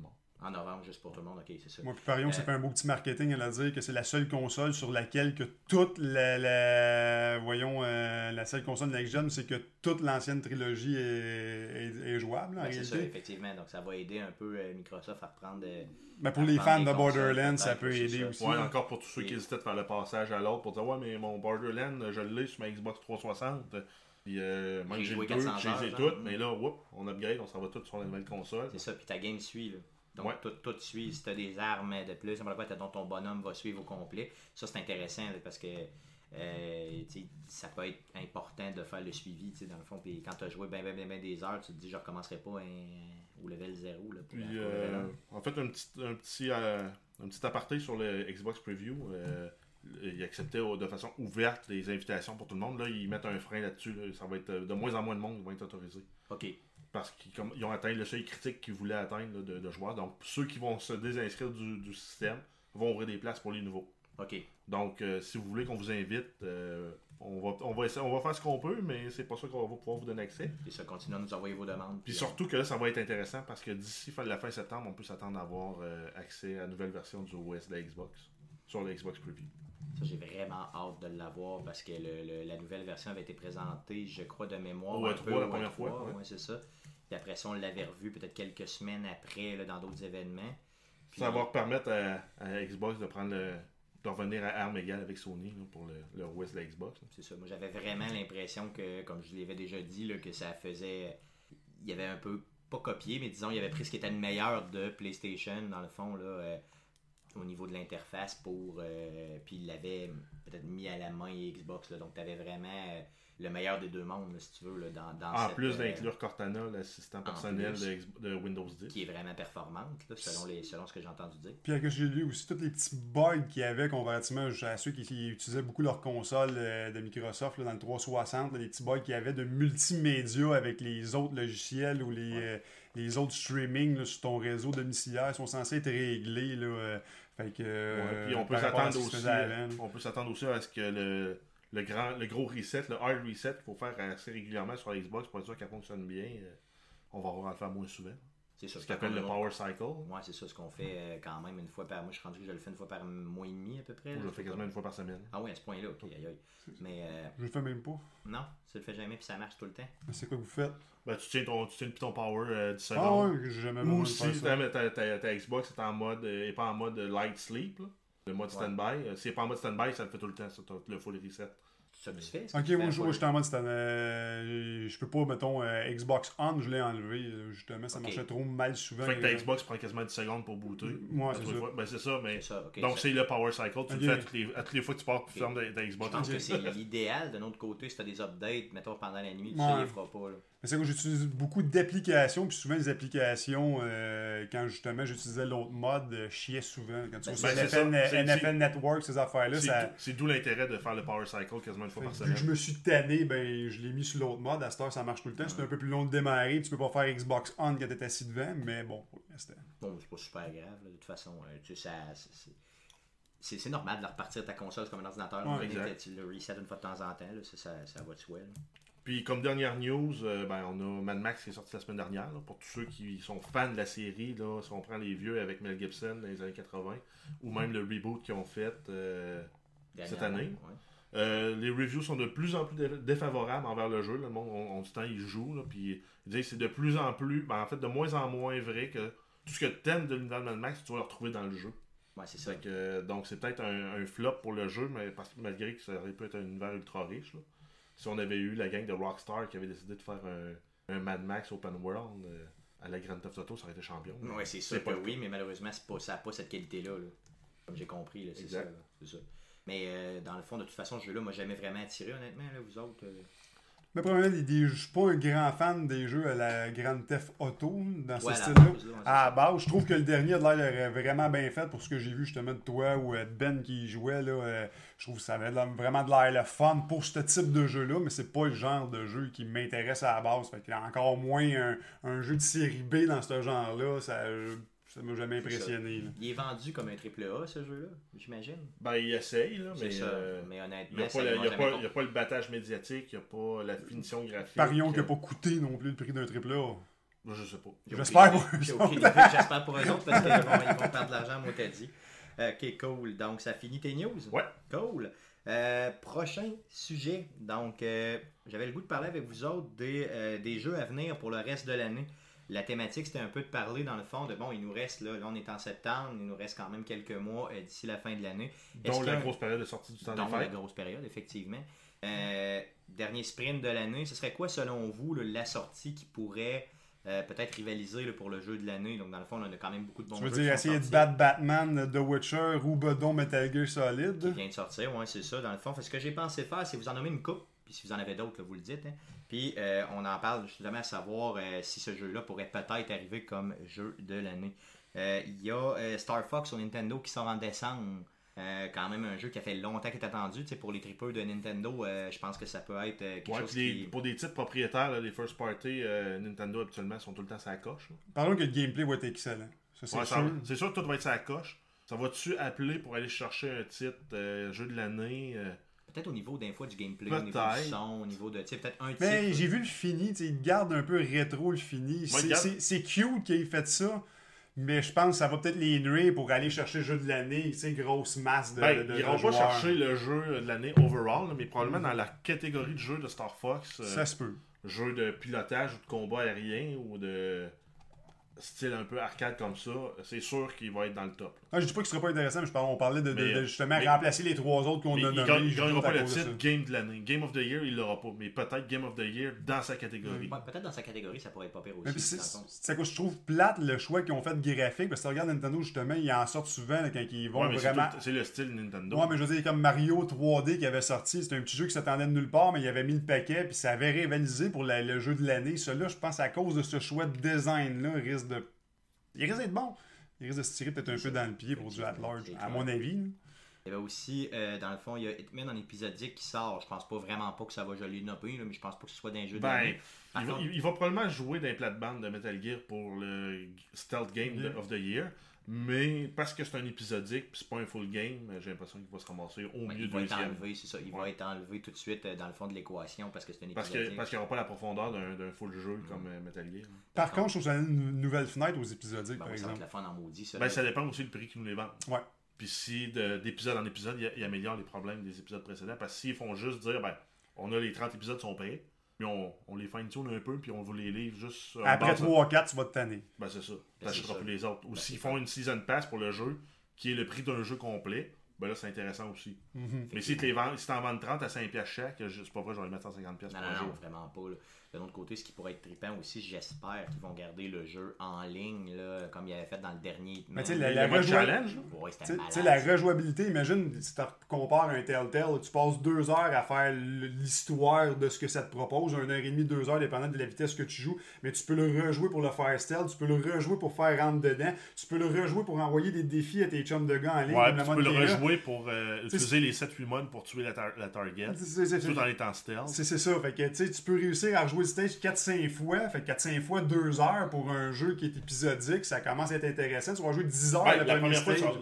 En novembre, juste pour tout le monde, ok, c'est ça. Moi, puis parions, ça fait un beau petit marketing à dire que c'est la seule console sur laquelle que toute la seule console next-gen, c'est que toute l'ancienne trilogie est jouable, en réalité. C'est ça, effectivement. Donc, ça va aider un peu Microsoft à reprendre... pour les fans de Borderlands, ça peut aider aussi. Ouais, encore pour tous ceux qui hésitaient de faire le passage à l'autre, pour dire, ouais, mais mon Borderlands, je l'ai sur ma Xbox 360. Puis même j'ai le 2, j'ai tout, mais là, on upgrade, on s'en va tout sur la nouvelle console. C'est ça, puis ta game suit, là. Donc, tout suit. Si tu as des armes de plus, ton bonhomme va suivre au complet. Ça, c'est intéressant là, parce que ça peut être important de faire le suivi, dans le fond. Puis quand tu as joué bien des heures, tu te dis, je recommencerai pas au level 0. Là, puis, en fait, un petit aparté sur le Xbox Preview. Ils acceptaient de façon ouverte les invitations pour tout le monde. Là, ils mettent un frein là-dessus. Là. Ça va être de moins en moins de monde qui va être autorisé. OK. Parce qu'ils ont atteint le seuil critique qu'ils voulaient atteindre là, de joueurs. Donc, ceux qui vont se désinscrire du système vont ouvrir des places pour les nouveaux. OK. Donc, si vous voulez qu'on vous invite, on va faire ce qu'on peut, mais c'est pas ça qu'on va pouvoir vous donner accès. Et ça, continuez à nous envoyer vos demandes. Puis surtout que là, ça va être intéressant parce que d'ici la fin septembre, on peut s'attendre à avoir accès à la nouvelle version du OS de la Xbox sur la Xbox Preview. Ça, j'ai vraiment hâte de l'avoir parce que la nouvelle version avait été présentée, je crois, de mémoire. Au E3 la première fois. Ouais, c'est ça. Puis après ça, on l'avait revu peut-être quelques semaines après là, dans d'autres événements. Puis, ça va permettre à Xbox de revenir à armes égales avec Sony là, pour le OS de la Xbox. Là. C'est ça. Moi, j'avais vraiment l'impression que, comme je l'avais déjà dit, là, que ça faisait... Il y avait un peu, pas copié, mais disons, il y avait pris ce qui était le meilleur de PlayStation, dans le fond, là, au niveau de l'interface pour... puis il l'avait peut-être mis à la main Xbox, là, donc tu avais vraiment le meilleur des deux mondes, là, si tu veux, là, dans en cette, plus d'inclure Cortana, l'assistant personnel de Windows 10. Qui est vraiment performante, là, selon ce que j'ai entendu dire. Puis que j'ai lu aussi, tous les petits bugs qu'il y avait comparativement à ceux qui utilisaient beaucoup leur console de Microsoft là, dans le 360, là, les petits bugs qu'il y avait de multimédia avec les autres logiciels ou les autres streaming là, sur ton réseau domiciliaire sont censés être réglés. Là, fait que, puis on peut s'attendre aussi à ce que le gros reset, le hard reset qu'il faut faire assez régulièrement sur la Xbox pour être sûr qu'elle fonctionne bien, on va avoir à le faire moins souvent. C'est ça. Ce qu'on appelle le Power Cycle. Ouais, c'est ça, ce qu'on fait quand même une fois par mois. Je suis rendu que je le fais une fois par mois et demi à peu près. Je le fais quasiment une fois par semaine. Ah oui, à ce point-là, ok, aïe. Mais, je le fais même pas. Non, tu le fais jamais puis ça marche tout le temps. Mais c'est quoi que vous faites? Ben, tu tiens ton power 10 secondes. Ah ouais, j'ai jamais ou si ta Xbox est en mode, et pas en mode light sleep, là, le mode stand-by. Si c'est pas en mode stand-by, ça le fait tout le temps, ça, le full reset. Ça que tu fais? Ok, moi j'étais en mode je peux pas, mettons, Xbox On, je l'ai enlevé, justement, ça marchait trop mal souvent. Fait que ta Xbox prend quasiment 10 secondes pour booter. Ouais, c'est ça. Ben c'est ça, mais. Okay, donc c'est le Power Cycle, tu le fais à toutes les fois que tu pars plus ferme ta Xbox. Je pense que c'est l'idéal de notre côté, si tu as des updates, mettons pendant la nuit, tu sais, il les fera pas. Là. Mais c'est que j'utilise beaucoup d'applications, puis souvent les applications, quand justement j'utilisais l'autre mode, chiaient souvent. Quand tu vois NFL Network, ces affaires-là, c'est d'où l'intérêt de faire le Power Cycle quasiment une fois par semaine. Vu que je me suis tanné, ben je l'ai mis sur l'autre mode. À cette heure, ça marche tout le temps. C'est un peu plus long de démarrer. Tu peux pas faire Xbox On quand t'es assis devant, mais bon, pour l'instant. Bon, c'est pas super grave. Là. De toute façon, tu sais, c'est normal de repartir ta console comme un ordinateur. Ouais, tu le reset une fois de temps en temps. Là. Ça va de soi. Là. Puis comme dernière news, on a Mad Max qui est sorti la semaine dernière. Là, pour tous ceux qui sont fans de la série, là, si on prend les vieux avec Mel Gibson dans les années 80, ou même le reboot qu'ils ont fait cette année. Ouais. Les reviews sont de plus en plus défavorables envers le jeu. Là, le monde, on du temps, ils jouent. Là, puis ils disent que c'est de plus en plus, en fait, de moins en moins vrai que tout ce que t'aimes de l'univers de Mad Max, tu vas le retrouver dans le jeu. Ouais, c'est ça. Donc c'est peut-être un flop pour le jeu, mais malgré que ça aurait pu être un univers ultra riche. Là. Si on avait eu la gang de Rockstar qui avait décidé de faire un Mad Max Open World à la Grand Theft Auto, ça aurait été champion. Oui, c'est sûr que oui, mais malheureusement, ça n'a pas cette qualité-là. Là. Comme j'ai compris, là, c'est ça, là, c'est ça. Mais dans le fond, de toute façon, ce jeu-là m'a jamais vraiment attiré, honnêtement, là, vous autres. Mais probablement, je suis pas un grand fan des jeux à la Grand Theft Auto dans ce style-là. À la base, je trouve que le dernier a l'air vraiment bien fait pour ce que j'ai vu justement de toi ou de Ben qui jouait. Là, je trouve que ça avait vraiment de l'air le fun pour ce type de jeu-là, mais c'est pas le genre de jeu qui m'intéresse à la base. Fait qu'il y a encore moins un jeu de série B dans ce genre-là. Ça m'a jamais impressionné. Là. Il est vendu comme un AAA, ce jeu-là, j'imagine. Ben, il essaye, là, mais honnêtement, il n'y a pas le battage médiatique, il n'y a pas la finition graphique. Parions qu'il n'a pas coûté non plus le prix d'un AAA. Moi, je sais pas. J'espère pour eux autres. J'espère pour eux autres parce qu'ils vont perdre de l'argent, moi t'as dit. Ok, cool. Donc, ça finit tes news? Ouais. Cool. Prochain sujet. Donc, j'avais le goût de parler avec vous autres des jeux à venir pour le reste de l'année. La thématique, c'était un peu de parler, dans le fond, de bon, il nous reste, là on est en septembre, il nous reste quand même quelques mois d'ici la fin de l'année. Donc, la grosse période de sortie du temps des fêtes. Donc, la grosse période, effectivement. Dernier sprint de l'année, ce serait quoi, selon vous, là, la sortie qui pourrait peut-être rivaliser là, pour le jeu de l'année? Donc, dans le fond, on a quand même beaucoup de bons jeux. Tu veux dire essayer de battre Batman, The Witcher ou Bedon Metal Gear Solid? Qui vient de sortir, ouais, c'est ça. Dans le fond, ce que j'ai pensé faire, c'est vous en nommer une coupe. Puis si vous en avez d'autres, là, vous le dites. Hein. Puis on en parle justement à savoir si ce jeu-là pourrait peut-être arriver comme jeu de l'année. Il y a Star Fox sur Nintendo qui sort en décembre. Quand même un jeu qui a fait longtemps qu'il est attendu. Pour les tripeux de Nintendo, je pense que ça peut être quelque chose qui... Pour des titres propriétaires, là, les first party, Nintendo habituellement sont tout le temps sur la coche. Là. Parlons que le gameplay va être excellent. Ça, c'est sûr. C'est sûr que tout va être sur la coche. Ça va-tu appeler pour aller chercher un titre jeu de l'année Peut-être au niveau d'un fois du gameplay, au niveau du son, au niveau de peut-être un titre. Mais j'ai vu le fini, il garde un peu rétro le fini. C'est cute qu'il ait fait ça, mais je pense que ça va peut-être les nuire pour aller chercher le jeu de l'année, grosse masse de ils n'iront pas chercher le jeu de l'année overall, mais probablement dans la catégorie de jeu de Star Fox. Ça se peut. Jeu de pilotage ou de combat aérien ou de style un peu arcade comme ça, c'est sûr qu'il va être dans le top. Je dis pas que ce serait pas intéressant, mais on parlait de justement remplacer les trois autres qu'on a nommés. Il gagnera pas le titre Game de l'année. Game of the Year, il l'aura pas, mais peut-être Game of the Year dans sa catégorie. Ouais, peut-être dans sa catégorie, ça pourrait être pas pire aussi. C'est quoi je trouve plate le choix qu'ils ont fait de graphique, parce que tu regardes Nintendo, justement, ils en sortent souvent là, quand ils vont vraiment... C'est le style Nintendo. Ouais, mais je veux dire, comme Mario 3D qui avait sorti, c'était un petit jeu qui s'attendait de nulle part, mais il avait mis le paquet, puis ça avait rivalisé pour le jeu de l'année. Celui-là, je pense, à cause de ce choix de design-là, il risque d'être bon. Il risque de se tirer peut-être un peu dans le pied pour du at-large, à mon avis. Là. Il y avait aussi, dans le fond, il y a Hitman en épisodique qui sort. Je pense pas vraiment pas que ça va jolir nopper, mais je pense pas que ce soit d'un jeu de l'année. Il va probablement jouer dans les plates-bandes de Metal Gear pour le Stealth Game of the Year. Mais parce que c'est un épisodique puis c'est pas un full game, j'ai l'impression qu'il va se ramasser au milieu de deuxième. C'est ça, il va être enlevé tout de suite dans le fond de l'équation parce que c'est un épisodique. Parce qu'il n'y aura pas la profondeur d'un full jeu comme Metal Gear. Par contre, je trouve que ça a une nouvelle fenêtre aux épisodiques, par exemple. Ça va être la fun en maudit, ça. Ça dépend aussi du prix qu'ils nous les vendent. Ouais. Puis si d'épisode en épisode, ils améliorent les problèmes des épisodes précédents. Parce que s'ils font juste dire, on a les 30 épisodes sont payés, puis on les fine-tune un peu, puis on vous les livre juste... Après 3-4, tu vas te tanner. C'est ça. T'achèteras plus les autres. Ou s'ils font une season pass pour le jeu, qui est le prix d'un jeu complet, là, c'est intéressant aussi. Mais si t'en vends 30 à 5$ chaque, c'est pas vrai, je vais les mettre 150$ pour un jeu. Non, vraiment pas. Là. De l'autre côté, ce qui pourrait être trippant aussi, j'espère qu'ils vont garder le jeu en ligne, là, comme ils avaient fait dans le dernier. Mais tu sais, challenge, la rejouabilité, imagine si tu compares un Telltale, tu passes 2 heures à faire l'histoire de ce que ça te propose, 1h30, 2 heures, dépendant de la vitesse que tu joues, mais tu peux le rejouer pour le faire stealth, tu peux le rejouer pour faire rentre dedans, tu peux le rejouer pour envoyer des défis à tes chums de gars en ligne. Ouais, tu peux le rejouer pour utiliser les 7-8 modes pour tuer la target, tout en étant stealth. C'est ça, fait que tu peux réussir à rejouer le stage 4-5 fois, fait 4-5 fois 2 heures pour un jeu qui est épisodique, ça commence à être intéressant, tu vas jouer 10 heures la première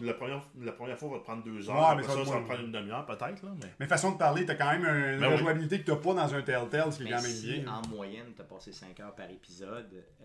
fois va te prendre 2 heures, après ça va prendre une demi-heure peut-être. Mais façon de parler, t'as quand même une rejouabilité que t'as pas dans un Telltale, ce qui est quand même bien. En moyenne, t'as passé 5 heures par épisode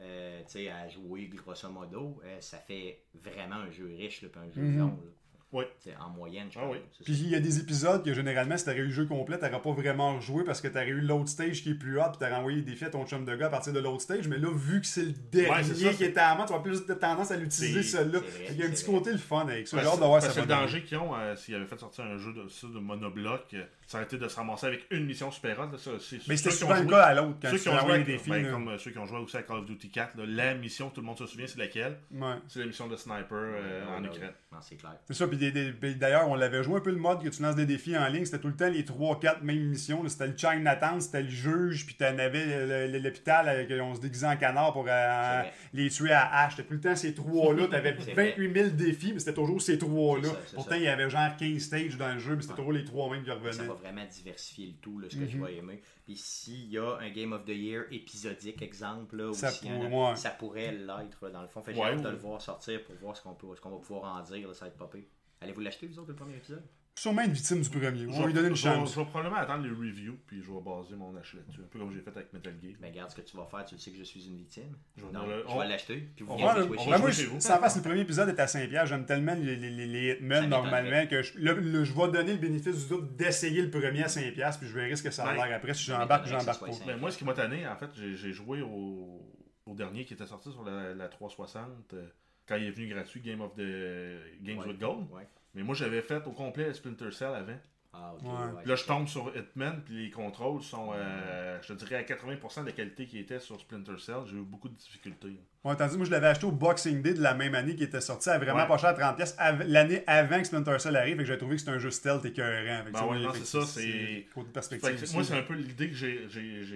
à jouer grosso modo, ça fait vraiment un jeu riche, puis un jeu long. Oui. En moyenne, je pense. Oui. Puis il y a des épisodes que généralement, si t'aurais eu le jeu complet, t'aurais pas vraiment rejoué parce que t'aurais eu l'autre stage qui est plus hot, puis t'aurais envoyé des défis à ton chum de gars à partir de l'autre stage. Mais là, vu que c'est le dernier qui est à la main, tu vas plus de tendance à l'utiliser celui-là. Il y a un petit côté le fun avec ça. J'ai hâte de voir ça. C'est le danger qu'ils ont s'ils avaient fait sortir un jeu de monobloc, ça aurait été de se ramasser avec une mission super hot. Mais c'était souvent le cas à l'autre quand tu envoyé des défis. Comme ceux qui ont joué aussi à Call of Duty 4, la mission, tout le monde se souvient, c'est laquelle? C'est la mission de sniper en Ukraine. C'est clair. C'est ça, puis d'ailleurs, on l'avait joué un peu le mode que tu lances des défis en ligne, c'était tout le temps les 3-4 mêmes missions. Là. C'était le Chinatown, c'était le juge, puis t'en avais l'hôpital, on se déguisait en canard pour les tuer à hache. C'était tout le temps ces 3-là. T'avais 28 000 défis, mais c'était toujours ces 3-là. Pourtant, il y avait genre 15 stages dans le jeu, mais c'était toujours les 3 mêmes qui revenaient. Ça va vraiment diversifier le tout, là, ce que je vais aimer. Puis s'il y a un Game of the Year épisodique, exemple, là, ça pourrait l'être, dans le fond. J'ai hâte de le voir sortir pour voir ce qu'on va pouvoir en dire. Là, ça va être pas pire. Allez-vous l'acheter, vous autres, le premier épisode? Sûrement une victime du premier. On va lui donner une chance. Je vais probablement attendre les reviews, puis je vais baser mon achat là-dessus. Un peu comme j'ai fait avec Metal Gear. Mais regarde ce que tu vas faire, tu sais que je suis une victime. Je vais l'acheter, puis moi, ça passe, le premier épisode est à 5$. J'aime tellement les Hitmen normalement que je vais donner le bénéfice du doute d'essayer le premier à 5$, puis je verrai ce que ça a l'air après, si j'embarque ou j'embarque pas. Mais moi, ce qui m'a tanné, en fait, j'ai joué au dernier qui était sorti sur la 360 quand il est venu gratuit, Games with Gold. Mais moi, j'avais fait au complet Splinter Cell avant. Ah, ok. Là, je tombe sur Hitman, puis les contrôles sont, je te dirais, à 80% de la qualité qui était sur Splinter Cell. J'ai eu beaucoup de difficultés. Ouais, tandis moi, je l'avais acheté au Boxing Day de la même année qui était sorti à vraiment pas cher à 30$. L'année avant que Splinter Cell arrive, et que j'ai trouvé que c'était un jeu stealth écœurant. Non, c'est ça. C'est côté perspective. Moi, c'est un peu l'idée que j'ai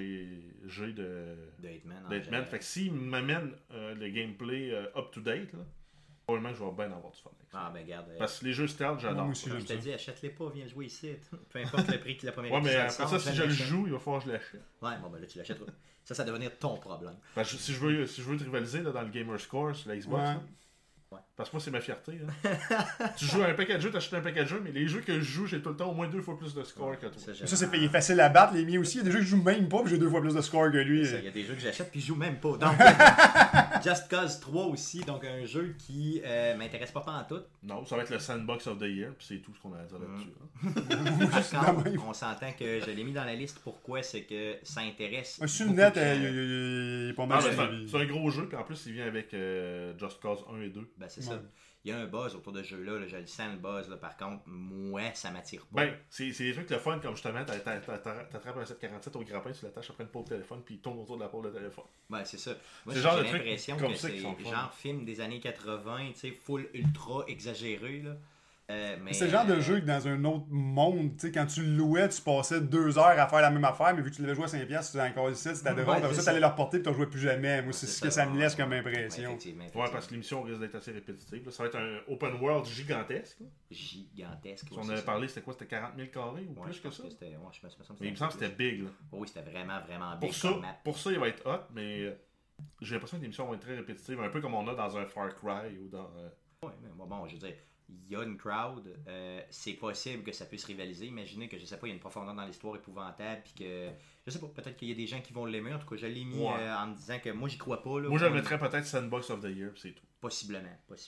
de Hitman. Fait que s'il m'amène le gameplay up-to-date, probablement je vais bien avoir du fun avec ça. Ah, ben garde. Parce que les jeux stealth, j'adore. Comme je t'ai dit, achète-les pas, viens jouer ici. Peu importe le prix que la première mais après ça, si je le joue, il va falloir que je l'achète. Ouais, bon, ben là, tu l'achèteras. Ça va devenir ton problème. Si je veux te rivaliser là, dans le Gamer Score sur la Xbox, parce que moi, c'est ma fierté. Tu joues à un paquet de jeux, t'achètes un paquet de jeux, mais les jeux que je joue, j'ai tout le temps au moins 2 fois plus de score que toi. Ça, c'est facile à battre, les miens aussi. Il y a des jeux que je joue même pas, puis j'ai 2 fois plus de score que lui. Il y a des jeux que j'achète, puis je joue même pas. Donc, Just Cause 3 aussi, donc un jeu qui m'intéresse pas en tout. Non, ça va être le Sandbox of the Year, puis c'est tout ce qu'on a à dire là-dessus. Par contre, on s'entend que je l'ai mis dans la liste. Pourquoi? C'est que ça intéresse. Sur le net, il est pas mal. C'est un gros jeu, puis en plus, il vient avec Just Cause 1 et 2. Ben, c'est ça. Il y a un buzz autour de ce jeu-là. Je le sens, le buzz. Là. Par contre, moi, ça m'attire pas. Ben, c'est des trucs le fun, comme justement, t'attrapes un 747 au grappin, tu l'attaches après une pause de téléphone, puis il tombe autour de la pause de téléphone. Ben, c'est ça. Moi, j'ai l'impression que c'est genre film des années 80, tu sais, full ultra exagéré, là. C'est le genre de jeu que dans un autre monde, tu sais, quand tu le louais, tu passais 2 heures à faire la même affaire, mais vu que tu l'avais joué à 5$, tu étais encore ici, c'était drôle. Après ça, t'allais le reporter et tu ne jouais plus jamais. Moi, c'est ce que ça me laisse comme impression. Ouais, parce que l'émission risque d'être assez répétitive. Ça va être un open world gigantesque. Gigantesque. On avait parlé, c'était quoi? C'était 40 000 carrés ou plus que ça? Mais il me semble que c'était big. Oui, c'était vraiment, vraiment big. Pour ça, il va être hot, mais j'ai l'impression que l'émission va être très répétitive, un peu comme on a dans un Far Cry ou dans. Oui, mais bon, je veux dire. Il y a une crowd, c'est possible que ça puisse rivaliser. Imaginez que, je sais pas, il y a une profondeur dans l'histoire épouvantable, puis que, je sais pas, peut-être qu'il y a des gens qui vont l'aimer. En tout cas, je l'ai mis en me disant que moi, j'y crois pas. Là, moi, je le mettrais peut-être Sandbox of the Year, c'est tout. Possiblement.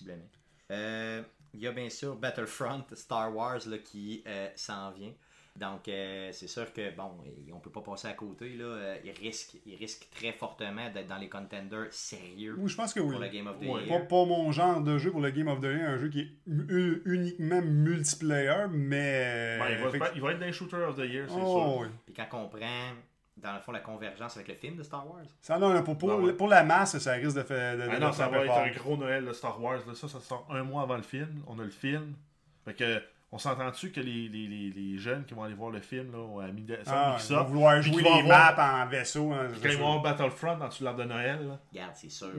Il y a bien sûr Battlefront Star Wars là, qui s'en vient. Donc, c'est sûr que, bon, on peut pas passer à côté. Là. Il risque très fortement d'être dans les contenders sérieux. Oui, je pense que oui. Pour le Game of the Year. Pas mon genre de jeu pour le Game of the Year, un jeu qui est uniquement multiplayer, mais. Il va être dans les Shooter of the Year, c'est sûr. Oui. Puis quand on prend, dans le fond, la convergence avec le film de Star Wars. Ça, non, pour la masse, ça risque de faire. Non, ça va être un gros Noël de Star Wars. Là, ça sort 1 mois avant le film. On a le film. Fait que. On s'entend-tu que les jeunes qui vont aller voir le film là, à Microsoft, ils vont vouloir jouer les maps en vaisseau. Hein, quand ils vont avoir Battlefront dans l'arbre de Noël. Là. Regarde, c'est sûr.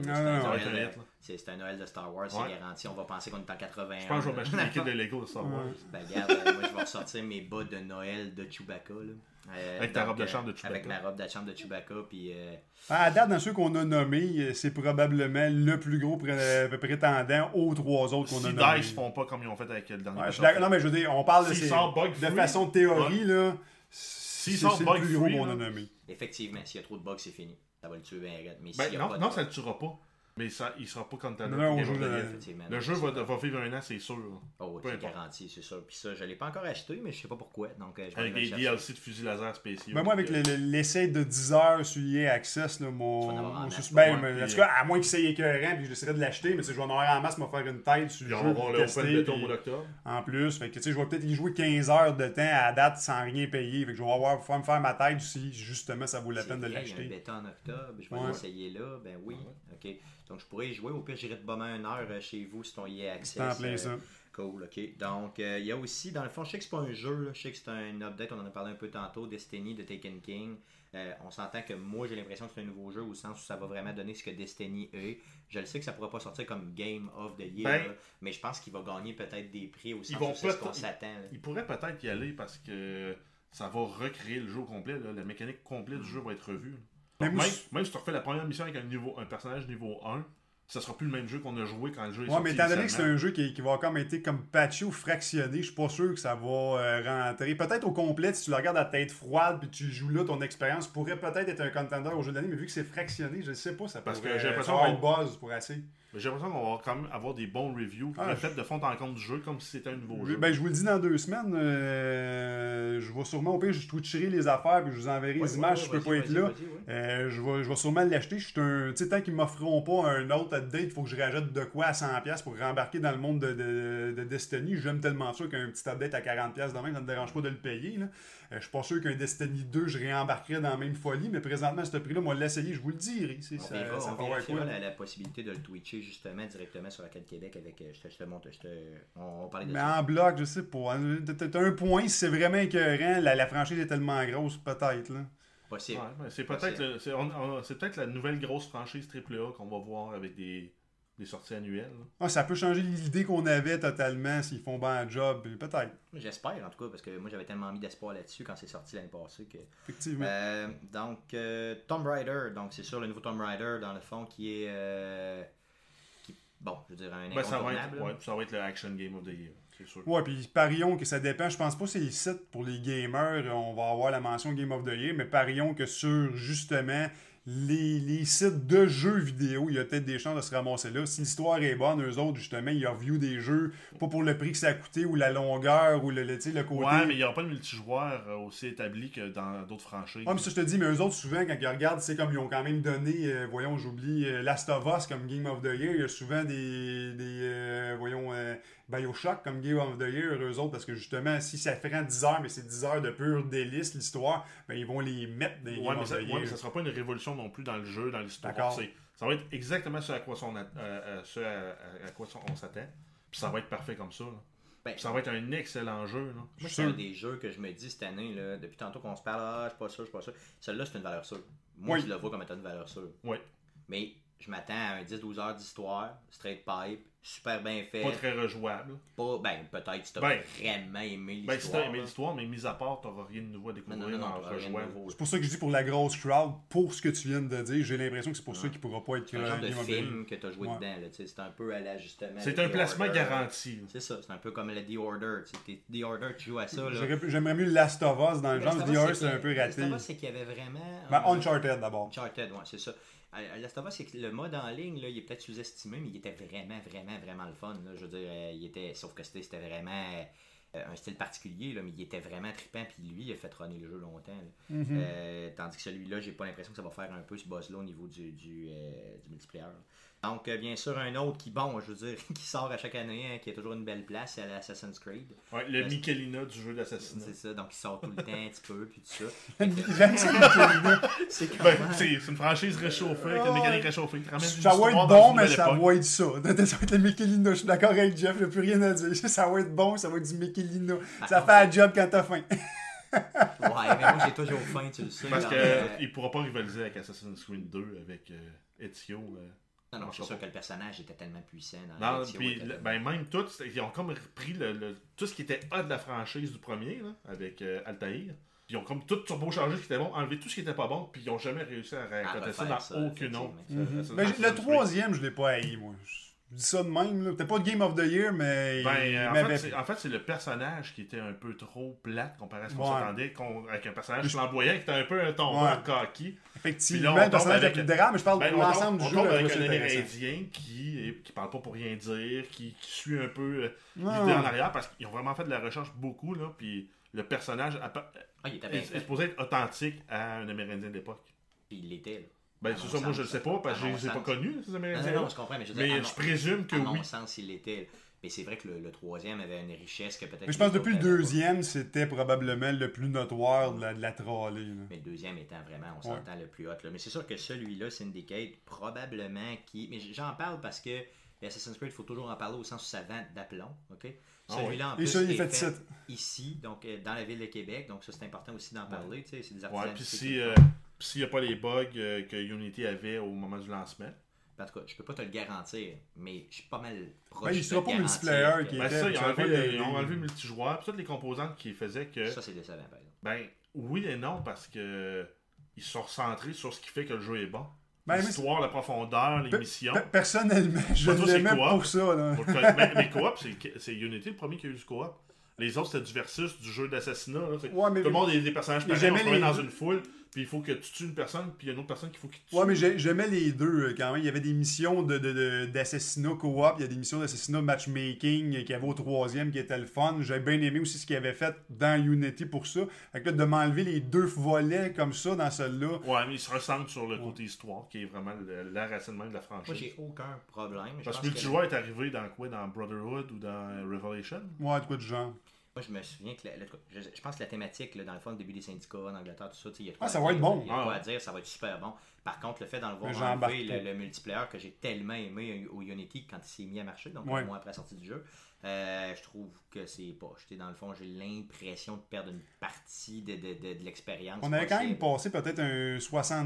C'est un Noël de Star Wars, c'est garanti. On va penser qu'on est en 81. Je pense que je vais m'acheter une équipe de Lego de Star Wars. Ben regarde, moi je vais ressortir mes bas de Noël de Chewbacca. Là. Avec ta robe de chambre de Chewbacca. Avec ma robe de chambre de Chewbacca. Puis, à date, dans ceux qu'on a nommés, c'est probablement le plus gros prétendant aux 3 autres qu'on a nommés. Si DICE font pas comme ils ont fait avec le dernier. Non, mais je veux dire, on parle de façon de théorie. Là, c'est le plus gros qu'on a nommé. Effectivement, s'il y a trop de bugs, c'est fini. Ça va le tuer bien raide. Mais non, ça le tuera pas. Mais il sera pas comme le jeu va vivre 1 an, c'est sûr. Oh, c'est garanti, c'est sûr. Puis ça, je l'ai pas encore acheté, mais je sais pas pourquoi. Donc, avec des DLC de fusils laser spéciaux. Ben moi, avec l'essai de 10 heures sur EA Access, là, en tout cas, à moins qu'il soit écœurant, puis j'essaierai de l'acheter, mais je vais en avoir en masse, me faire une tête sur le jeu. On va le open bêta au mois d'octobre. En plus, fait que, je vais peut-être y jouer 15 heures de temps à date sans rien payer. Fait que je vais pouvoir me faire ma tête si justement ça vaut la peine de l'acheter. Il y a un bêta en octobre, je vais l'essayer là. Ben oui, ok. Donc, je pourrais y jouer. Au pire, j'irai te bomber 1 heure chez vous si ton EA Access. C'est en plein ça. Cool, ok. Donc, il y a aussi, dans le fond, je sais que c'est pas un jeu, là, je sais que c'est un update, on en a parlé un peu tantôt, Destiny de Taken King. On s'entend que moi, j'ai l'impression que c'est un nouveau jeu au sens où ça va vraiment donner ce que Destiny est. Je le sais que ça pourra pas sortir comme Game of the Year, mais je pense qu'il va gagner peut-être des prix au sens où c'est ce qu'on s'attend. Il pourrait peut-être y aller parce que ça va recréer le jeu au complet. Là. La mécanique complète du jeu va être revue. Même si tu refais la première mission avec un personnage niveau 1, ça sera plus le même jeu qu'on a joué quand le jeu est ouais, sorti. mais étant donné que c'est un jeu qui va comme été comme patché ou fractionné, je suis pas sûr que ça va rentrer. Peut-être au complet, si tu le regardes à tête froide puis tu joues là, ton expérience pourrait peut-être être un contender au jeu de l'année, mais vu que c'est fractionné, je sais pas, ça Parce pourrait que j'ai l'impression avoir une buzz pour assez. J'ai l'impression qu'on va quand même avoir des bons reviews. Peut-être de fond en compte du jeu comme si c'était un nouveau jeu. Ben, je vous le dis dans 2 semaines. Je vais sûrement, au pire, je twitcherai les affaires puis je vous enverrai les images si je peux pas être là. Je vais sûrement l'acheter. Tu sais, tant qu'ils m'offriront pas un autre update, il faut que je rajoute de quoi à 100$ pour rembarquer dans le monde de Destiny. J'aime tellement ça qu'un petit update à 40$ demain, ça ne me dérange pas de le payer. Là. Je suis pas sûr qu'un Destiny 2, je réembarquerai dans la même folie, mais présentement, à ce prix-là, moi, l'essayer, je vous le dirai. On vérifiera la possibilité de le twitcher justement directement sur Arcade Québec avec. Je te montre. On parlait de mais ça. en bloc, je sais pas. T'as un point, si c'est vraiment écœurant, la franchise est tellement grosse, peut-être. Là. Possible. Ouais, c'est peut-être la nouvelle grosse franchise AAA qu'on va voir avec des sorties annuelles. Ça peut changer l'idée qu'on avait totalement s'ils font bon job, peut-être. J'espère en tout cas, parce que moi j'avais tellement mis d'espoir là-dessus quand c'est sorti l'année passée. Effectivement. Donc, Tomb Raider, donc c'est sûr le nouveau Tomb Raider dans le fond qui est. Bon, je veux dire, un incontournable. Ça va être le Action Game of the Year, c'est sûr. Ouais, puis parions que ça dépend. Je pense pas que c'est les sites pour les gamers, on va avoir la mention Game of the Year, mais parions que sur justement les sites de jeux vidéo, il y a peut-être des chances de se ramasser là. Si l'histoire est bonne, eux autres, justement, ils reviewent des jeux, pas pour le prix que ça a coûté, ou la longueur, ou le côté... Ouais, mais il n'y aura pas de multijoueur aussi établi que dans d'autres franchises. Ouais, mais ça, je te dis, mais eux autres, souvent, quand ils regardent, c'est comme ils ont quand même donné, voyons, j'oublie, Last of Us comme Game of the Year, il y a souvent BioShock comme Game of the Year, eux autres, parce que justement, si ça fait 10 heures, mais c'est 10 heures de pur délice, l'histoire, ben ils vont les mettre dans les Game of the Year. Ouais, mais ça sera pas une révolution non plus dans le jeu, dans l'histoire. Ça va être exactement ce à quoi on s'attend. Puis ça va être parfait comme ça. Ça va être un excellent jeu. Là. Moi, c'est un des jeux que je me dis cette année, là, depuis tantôt qu'on se parle, je suis pas sûr. Celle-là, c'est une valeur sûre. Moi, je le vois comme étant une valeur sûre. Oui. Mais je m'attends à un 10-12 heures d'histoire, straight pipe, super bien fait. Pas très rejouable. Peut-être si t'as vraiment aimé l'histoire. Si t'as aimé l'histoire, mais mis à part, t'auras rien de nouveau à découvrir en rejouable. C'est pour ça que je dis pour la grosse crowd, pour ce que tu viens de dire, j'ai l'impression que c'est pour ça qu'il pourra pas être un genre de film que t'as joué dedans. Là, c'est un peu à l'ajustement. C'est un placement garanti. C'est ça, c'est un peu comme le The Order. The Order, tu joues à ça. Là. J'aimerais mieux Last of Us dans le genre. The Order, c'est un peu raté. Last of Us, c'est qu'il y avait vraiment... Uncharted d'abord. Uncharted, ouais, c'est ça. Last of Us, c'est que le mode en ligne, là, il est peut-être sous-estimé, mais il était vraiment le fun. Là. Je veux dire, sauf que c'était vraiment un style particulier, là, mais il était vraiment trippant, puis lui, il a fait runner le jeu longtemps. Tandis que celui-là, j'ai pas l'impression que ça va faire un peu ce buzz-là au niveau du multiplayer. Donc, bien sûr, un autre qui sort à chaque année, qui a toujours une belle place, c'est l'Assassin's Creed. Ouais, le Michelina du jeu d'Assassinat. C'est ça, donc il sort tout le temps un petit peu, puis tout ça. J'aime ça, Michelina. C'est une franchise réchauffée, avec une mécanique réchauffée. Ça va être bon, mais ça va être ça. Ça va être le Michelina. Je suis d'accord avec Jeff, j'ai plus rien à dire. Ça va être bon, ça va être du Michelina. Ça fait un job quand t'as faim. Ouais, mais moi j'ai toujours faim, tu le sais. Parce qu'il pourra pas rivaliser avec Assassin's Creed 2, avec Ezio. Non, c'est sûr que le personnage était tellement puissant. Même tout, ils ont comme repris tout ce qui était hot de la franchise du premier, là, avec Altaïr. Ils ont comme tout turbo-changé ce qui était bon, enlevé tout ce qui était pas bon, puis ils ont jamais réussi à raconter ça dans aucune autre. Le troisième, je l'ai pas haï, moi. Je dis ça de même, là. Peut-être pas Game of the Year, mais... en fait, c'est le personnage qui était un peu trop plate comparé à ce qu'on s'attendait, avec un personnage flamboyant qui était un peu un tombeur cocky. Effectivement, le personnage le plus drame, mais je parle de l'ensemble du jeu. On tombe avec un Amérindien qui parle pas pour rien dire, qui suit un peu l'idée en arrière, parce qu'ils ont vraiment fait de la recherche beaucoup, là, puis le personnage est supposé être authentique à un Amérindien de l'époque. Puis il l'était, là. C'est ça, moi je le sais pas, parce que je les ai pas connus, ces Amérindiens. Non, je comprends, mais je présume que oui. À mon sens, il l'était. Mais c'est vrai que le troisième avait une richesse que peut-être... Mais je pense que depuis le deuxième, c'était probablement le plus notoire de la trolley. Mais le deuxième étant vraiment, on s'entend, le plus hot. Là. Mais c'est sûr que celui-là, Syndicate, probablement qui... Mais j'en parle parce que Assassin's Creed, il faut toujours en parler au sens où ça vend d'aplomb. Okay? Celui-là, en plus, il est fait ici, donc dans la ville de Québec. Donc ça, c'est important aussi d'en parler. C'est des artisans. Puis s'il n'y a pas les bugs que Unity avait au moment du lancement. En tout cas, je peux pas te le garantir, mais je suis pas mal proche il sera pas multiplayer qui était... Ça, ils ont enlevé le multijoueur, puis toutes les composantes qui faisaient que... Ça, c'est décevant, par exemple. Oui et non, parce que ils sont recentrés sur ce qui fait que le jeu est bon. L'histoire, la profondeur, les missions. Personnellement, je l'aimais pour ça. Là. Mais coop, c'est Unity le premier qui a eu du coop. Les autres, c'était du versus, du jeu d'assassinat. Tout le monde est des personnages pareils, on se met dans une foule, puis il faut que tu tues une personne, puis il y a une autre personne qu'il faut qu'il tue. Ouais, mais j'aimais les deux quand même. Il y avait des missions d'assassinat coop, il y a des missions d'assassinat matchmaking qui avait au 3e qui était le fun. J'ai bien aimé aussi ce qu'il avait fait dans Unity pour ça. Fait que là, de m'enlever les 2 volets comme ça dans celle-là. Ouais, mais il se ressemble sur le côté histoire, qui est vraiment la racine même de la franchise. Moi, j'ai aucun problème. Parce que le multijoueur est arrivé dans quoi? Dans Brotherhood ou dans Revelation? Ouais, de quoi du genre. Moi, je me souviens que je pense que la thématique, là, dans le fond, le début des syndicats en Angleterre, tout ça, il y a ça va être bon. Il y a quoi à dire, ça va être super bon. Par contre, le fait d'en le voir enlever le multiplayer que j'ai tellement aimé au Unity quand il s'est mis à marcher, donc un mois après la sortie du jeu, je trouve que c'est pas jeté. Dans le fond, j'ai l'impression de perdre une partie de l'expérience. On avait quand même passé peut-être un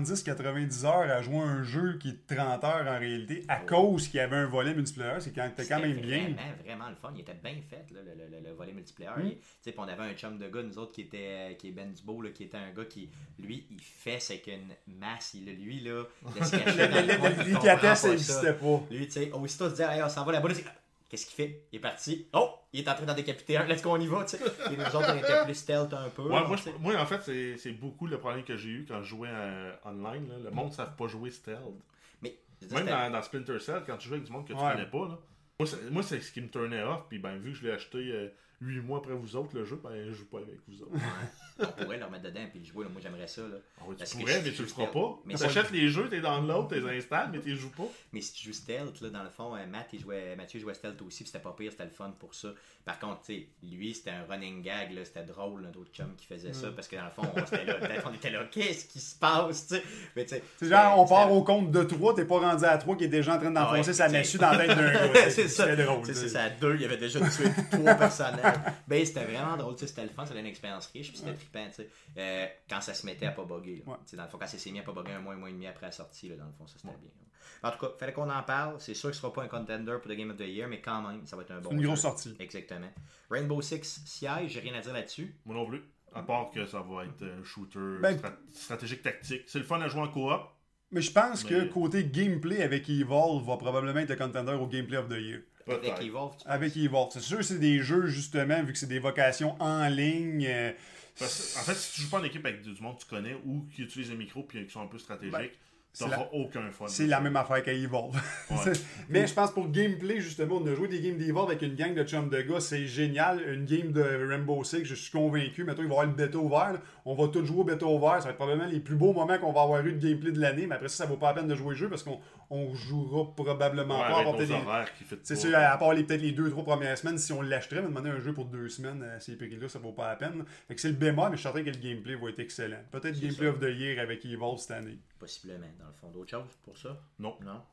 70-90 heures à jouer un jeu qui est 30 heures en réalité, à cause qu'il y avait un volet multiplayer. C'est quand même bien. C'était vraiment le fun. Il était bien fait, là, le volet multiplayer. On avait un chum de gars, nous autres, qui est Ben Dubo, là, qui était un gars qui, lui, il fesse avec une masse. Lui, là, il se cachait dans le coin. Lui qui attend, ça n'existait pas. Lui, tu sais, aussitôt, se dire, hey, on s'en va là-bas. Qu'est-ce qu'il fait? Il est parti. Oh! Il est en train d'en décapiter un. Let's go, on y va, tu sais. Et les autres, on était plus stealth un peu. Ouais, moi, en fait, c'est beaucoup le problème que j'ai eu quand je jouais online. Là. Le monde ne savent pas jouer stealth. Mais, même dans Splinter Cell, quand tu joues avec du monde que tu connais pas, là, moi, c'est ce qui me turnait off. Puis, ben, vu que je l'ai acheté 8 mois après vous autres, le jeu, ben, je joue pas avec vous autres. On pourrait le remettre dedans et le jouer. Là. Moi, j'aimerais ça. Là. Tu pourrais, mais tu le feras pas. Tu achètes les jeux, t'es dans l'autre, t'es installes, mais tu les joues pas. Mais si tu joues stealth, là, dans le fond, Mathieu jouait stealth aussi, puis c'était pas pire, c'était le fun pour ça. Par contre, tu sais, lui, c'était un running gag, là, c'était drôle, d'autres chums qui faisaient ça, parce que dans le fond, on était là, qu'est-ce qui se passe, tu sais. Mais tu sais, c'est genre, on part au compte de 3, t'es pas rendu à 3, qui est déjà en train d'enfoncer sa massue dans la tête d'un gars. C'est ça. drôle. C'est ça, à 2, il y avait déjà tué 3 personnages. Ben, c'était vraiment drôle, tu sais, c'était le fun, c'était une expérience riche, puis c'était trippant, tu sais. Quand ça se mettait à pas bugger, là. Dans le fond, quand ça s'est mis à pas bugger un mois et demi après la sortie, là, dans le fond, ça c'était bien. En tout cas, fallait qu'on en parle. C'est sûr que ce sera pas un contender pour le Game of the Year, mais quand même, ça va être un bon jeu. Une grosse sortie. Exactement. Rainbow Six Siege, j'ai rien à dire là-dessus. Moi non plus. À part que ça va être un shooter stratégique tactique. C'est le fun à jouer en coop. Mais je pense que côté gameplay avec Evolve va probablement être le contender au Gameplay of the Year. Avec Evolve, avec Evolve. C'est sûr que c'est des jeux, justement, vu que c'est des vocations en ligne. En fait, si tu joues pas en équipe avec du monde que tu connais ou qui utilisent les micros et qui sont un peu stratégiques, t'auras aucun fun. C'est la même affaire qu'à Evolve. Ouais. Mais je pense pour gameplay, justement, on a joué des games d'Evolve avec une gang de chums de gars, c'est génial. Une game de Rainbow Six, je suis convaincu. Mettons, il va y avoir le bêta ouvert. Là. On va tous jouer au bêta ouvert. Ça va être probablement les plus beaux moments qu'on va avoir eu de gameplay de l'année. Mais après ça vaut pas la peine de jouer le jeu parce qu'on jouera probablement pas. C'est sûr, à part peut-être les 2-3 premières semaines, si on l'achèterait, me demander un jeu pour 2 semaines à ces prix-là, ça vaut pas la peine. Fait que c'est le bémol, mais je suis certain que le gameplay va être excellent. Peut-être Gameplay of the Year avec Evolve cette année. Possiblement, dans le fond. D'autres choses pour ça? Non.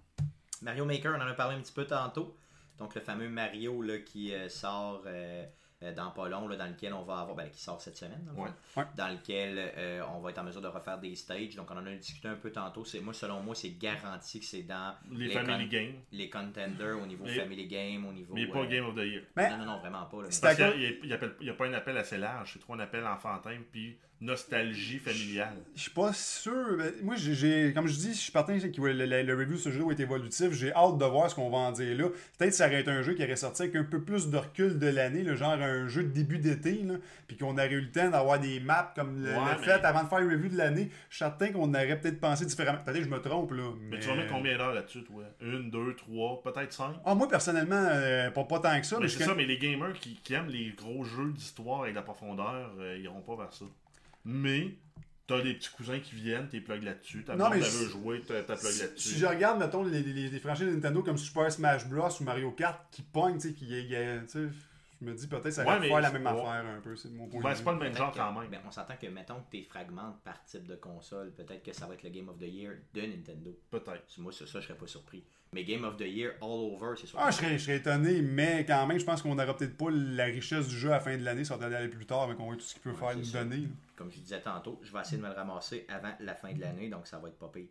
Mario Maker, on en a parlé un petit peu tantôt. Donc, le fameux Mario là, qui sort dans pas long, là, dans lequel on va avoir... qui sort cette semaine, dans lequel on va être en mesure de refaire des stages. Donc, on en a discuté un peu tantôt. Selon moi, c'est garanti que c'est dans les Family Games. Les contenders au niveau Family Game, au niveau... Mais pas Game of the Year. Non, vraiment pas. Là, parce qu'il n'y a pas un appel assez large. C'est trop un appel enfantin, puis nostalgie familiale. Je suis pas sûr. Moi, comme je dis, je suis certain que le review de ce jeu va être évolutif. J'ai hâte de voir ce qu'on va en dire là. Peut-être que ça aurait été un jeu qui aurait sorti avec un peu plus de recul de l'année, le genre un jeu de début d'été, puis qu'on aurait eu le temps d'avoir des maps comme le fait avant de faire le review de l'année. Je suis certain qu'on aurait peut-être pensé différemment. Peut-être que je me trompe là. Mais tu vas mettre combien d'heures là-dessus, toi? 1, 2, 3, peut-être 5? Moi, personnellement, pas tant que ça. Mais c'est ça, mais les gamers qui aiment les gros jeux d'histoire avec de la profondeur, ils iront pas vers ça. Mais t'as des petits cousins qui viennent, t'es plug là-dessus, ta blonde veut jouer, t'as plug là-dessus. Si je regarde, mettons, les franchises de Nintendo comme Super Smash Bros ou Mario Kart qui pognent, tu sais, je me dis peut-être que ça va faire la même affaire un peu, c'est mon point de vue. C'est pas le même genre quand même. On s'entend que, mettons que t'es fragmentes par type de console, peut-être que ça va être le Game of the Year de Nintendo. Peut-être. Moi, ça, je serais pas surpris. Mais Game of the Year all over, c'est sûr. Je serais étonné, mais quand même, je pense qu'on n'aura peut-être pas la richesse du jeu à la fin de l'année, ça va aller plus tard, mais qu'on voit tout ce qu'il peut faire nous donner. Comme je disais tantôt, je vais essayer de me le ramasser avant la fin de l'année, donc ça va être pas pire.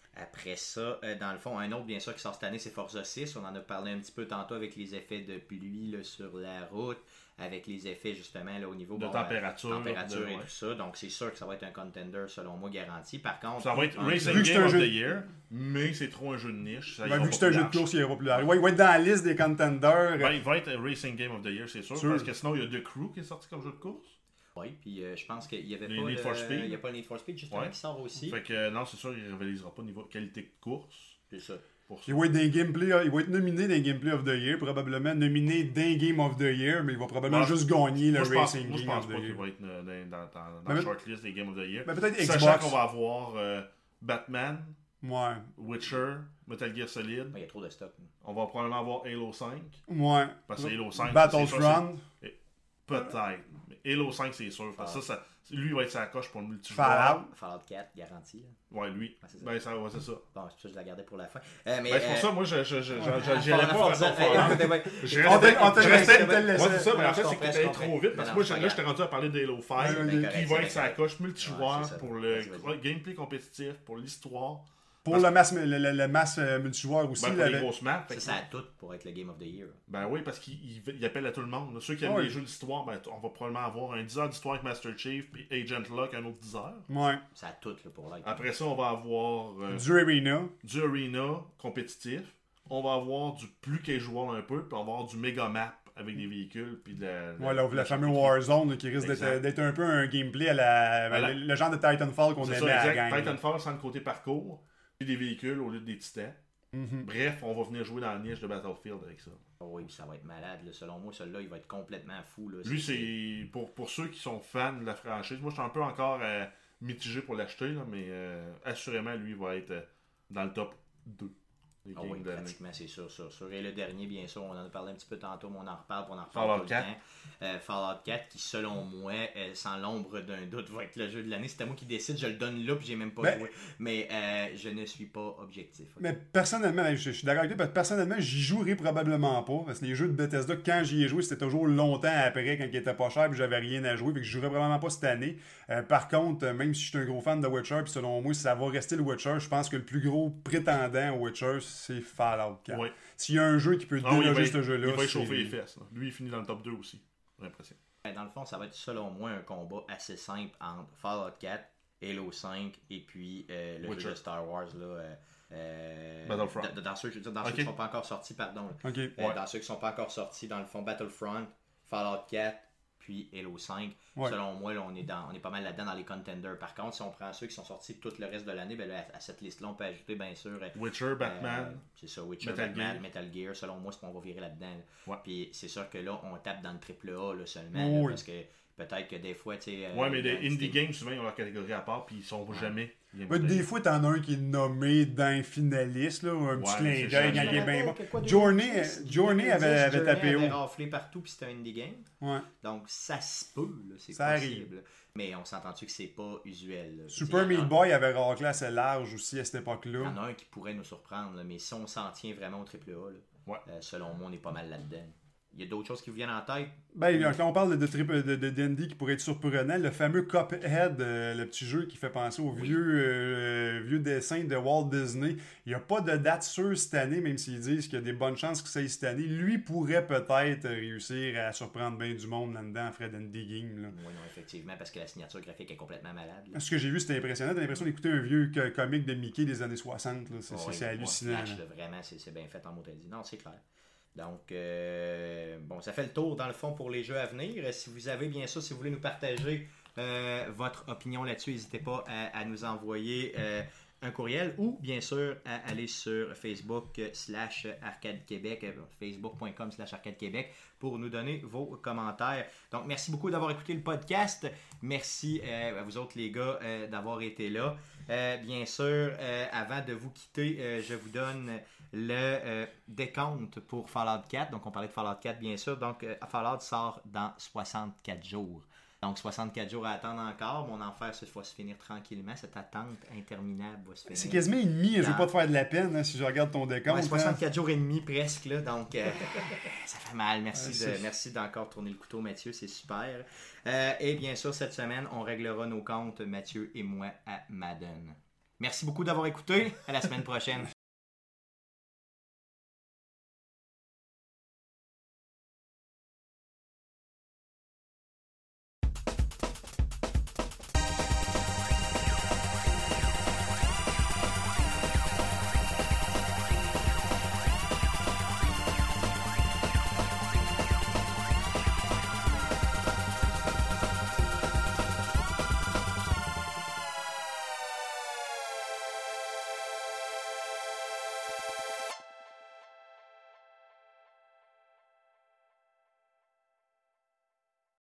Après ça, dans le fond, un autre, bien sûr, qui sort cette année, c'est Forza 6. On en a parlé un petit peu tantôt avec les effets de pluie là, sur la route, avec les effets, justement, là, au niveau de température et tout ça. Donc, c'est sûr que ça va être un contender, selon moi, garanti. Par contre... Ça va être Racing Game of the Year, mais c'est trop un jeu de niche. Vu que c'est un jeu de course, il ira plus large. Ouais, il va être dans la liste des contenders. Il va être Racing Game of the Year, c'est sûr. Parce que sinon, il y a The Crew qui est sorti comme jeu de course. Oui, puis je pense qu'il n'y avait pas Need for Speed. Il n'y a pas le Need for Speed, justement, qui sort aussi. Fait que non, c'est sûr, il ne rivalisera pas au niveau de qualité de course. C'est ça. Il va être nominé dans Gameplay of the Year, probablement nominé dans Game of the Year, mais il va probablement juste gagner le Racing Game of the Year. Moi, je pense pas qu'il va être dans la shortlist des Game of the Year. Mais peut-être Xbox. Sachant qu'on va avoir Batman, ouais. Witcher, Metal Gear Solid. Il y a trop de stock. On va probablement avoir Halo 5. Ouais. Parce que Halo 5, Battlefront. Peut-être. Mais Halo 5, c'est sûr. Parce que ça, lui, il va être sa coche pour le multijoueur. Fallout 4, garanti. Là. Ouais, lui. C'est ça. Ben, c'est ça. Bon, c'est pour ça que je la gardais pour la fin. Mais c'est pour ça, moi, j'irais pas Forza. Je restais. Ouais, c'est ça, mais en fait, c'est que t'es allé trop vite. Parce que moi, là, j'étais rendu à parler d'Halo 5, qui va être sa coche multijoueur pour le gameplay compétitif, pour l'histoire. Pour le mass multijoueur aussi. Ben, pour les grosses maps. Ça a tout pour être le Game of the Year. Ben oui, parce qu'il appelle à tout le monde. Ceux qui aiment les jeux d'histoire, ben, on va probablement avoir un 10 heures d'histoire avec Master Chief puis Agent Locke un autre 10 heures. Ouais. Ça a tout là, pour l'être. Après ça, on va avoir du arena compétitif. On va avoir du plus casual un peu, puis on va avoir du méga map avec des véhicules puis la fameuse Warzone qui risque d'être un peu un gameplay à le genre de Titanfall qu'on aimait à la gang. Titanfall sans le côté parcours. Des véhicules au lieu des titans. Bref, on va venir jouer dans la niche de Battlefield avec ça. Oh oui, ça va être malade. Là. Selon moi, celui-là, il va être complètement fou. Là. Lui, c'est pour ceux qui sont fans de la franchise. Moi, je suis un peu encore mitigé pour l'acheter, là, mais assurément, lui, va être dans le top 2. Oui, pratiquement, c'est sûr. Et le dernier, bien sûr, on en a parlé un petit peu tantôt, mais on en reparle Fallout tout 4. le temps. Fallout 4, qui, selon moi, sans l'ombre d'un doute, va être le jeu de l'année. C'est à moi qui décide, je le donne là, puis j'ai même pas joué. Mais je ne suis pas objectif. Okay? Mais personnellement, je suis d'accord avec toi, parce que personnellement, j'y jouerai probablement pas. Parce que les jeux de Bethesda, quand j'y ai joué, c'était toujours longtemps après, quand il était pas cher, puis j'avais rien à jouer, puis que je jouerai probablement pas cette année. Par contre, même si je suis un gros fan de Witcher, puis selon moi, ça va rester le Witcher, je pense que le plus gros prétendant au Witcher, c'est Fallout 4. Ouais. S'il y a un jeu qui peut déloger ce jeu-là, il va échauffer les fesses. Là. Lui, il finit dans le top 2 aussi. J'ai l'impression. Dans le fond, ça va être selon moi un combat assez simple entre Fallout 4, Halo 5 et puis le jeu de Star Wars là. Battlefront. Dans ceux qui ne sont pas encore sortis, pardon. Okay. Dans ceux qui ne sont pas encore sortis, dans le fond, Battlefront, Fallout 4, puis Halo 5. Ouais. Selon moi, là, on est pas mal là-dedans dans les contenders. Par contre, si on prend ceux qui sont sortis tout le reste de l'année, ben là, à cette liste-là, on peut ajouter bien sûr Witcher, Batman. C'est ça, Witcher, Batman, Metal Gear. Selon moi, c'est qu'on va virer là-dedans. Là. Ouais. Puis c'est sûr que là, on tape dans le AAA là, seulement. Là, parce que peut-être que des fois, tu sais. Ouais, mais les indie games, souvent, ils ont leur catégorie à part, puis ils sont jamais. Des fois, t'en as un qui est nommé d'un finaliste, là, un petit clin d'œil quand il est bien bon. Journey avait tapé haut. Il avait raflé partout, puis c'était un indie game. Ouais. Donc, ça se peut, là, c'est ça possible. Arrive. Mais on s'entend-tu que c'est pas usuel. Là. Super Meat Boy avait raclé assez large aussi à cette époque-là. Il y en a un qui pourrait nous surprendre, là, mais si on s'en tient vraiment au AAA, là, selon moi, on est pas mal là-dedans. Il y a d'autres choses qui vous viennent en tête? Ben, quand on parle de Dandy qui pourrait être surprenant, le fameux Cuphead, le petit jeu qui fait penser au vieux dessin de Walt Disney. Il n'y a pas de date sûre cette année, même s'ils disent qu'il y a des bonnes chances que ça aille cette année. Lui pourrait peut-être réussir à surprendre bien du monde là-dedans, Fred Dandy Game. Là. Oui, non, effectivement, parce que la signature graphique est complètement malade. Là. Ce que j'ai vu, c'était impressionnant. T'as l'impression d'écouter un vieux comique de Mickey des années 60. Là. C'est hallucinant. Flash, là, vraiment, c'est bien fait en mot dit. Non, c'est clair. Donc, bon, ça fait le tour dans le fond pour les jeux à venir. Si vous avez bien sûr, si vous voulez nous partager votre opinion là-dessus, n'hésitez pas à nous envoyer un courriel ou bien sûr à aller sur Facebook /Arcade Québec, facebook.com/Arcade Québec pour nous donner vos commentaires. Donc, merci beaucoup d'avoir écouté le podcast. Merci à vous autres les gars d'avoir été là. Bien sûr, avant de vous quitter, je vous donne le décompte pour Fallout 4. Donc, on parlait de Fallout 4, bien sûr. Donc, Fallout sort dans 64 jours. Donc, 64 jours à attendre encore. Mon enfer, ça va se finir tranquillement. Cette attente interminable va se finir. C'est quasiment et demi. Je ne veux pas te faire de la peine hein, si je regarde ton décompte. Ouais, 64 jours et demi presque. Là, donc, ça fait mal. Merci d'encore tourner le couteau, Mathieu. C'est super. Et bien sûr, cette semaine, on réglera nos comptes, Mathieu et moi, à Madden. Merci beaucoup d'avoir écouté. À la semaine prochaine.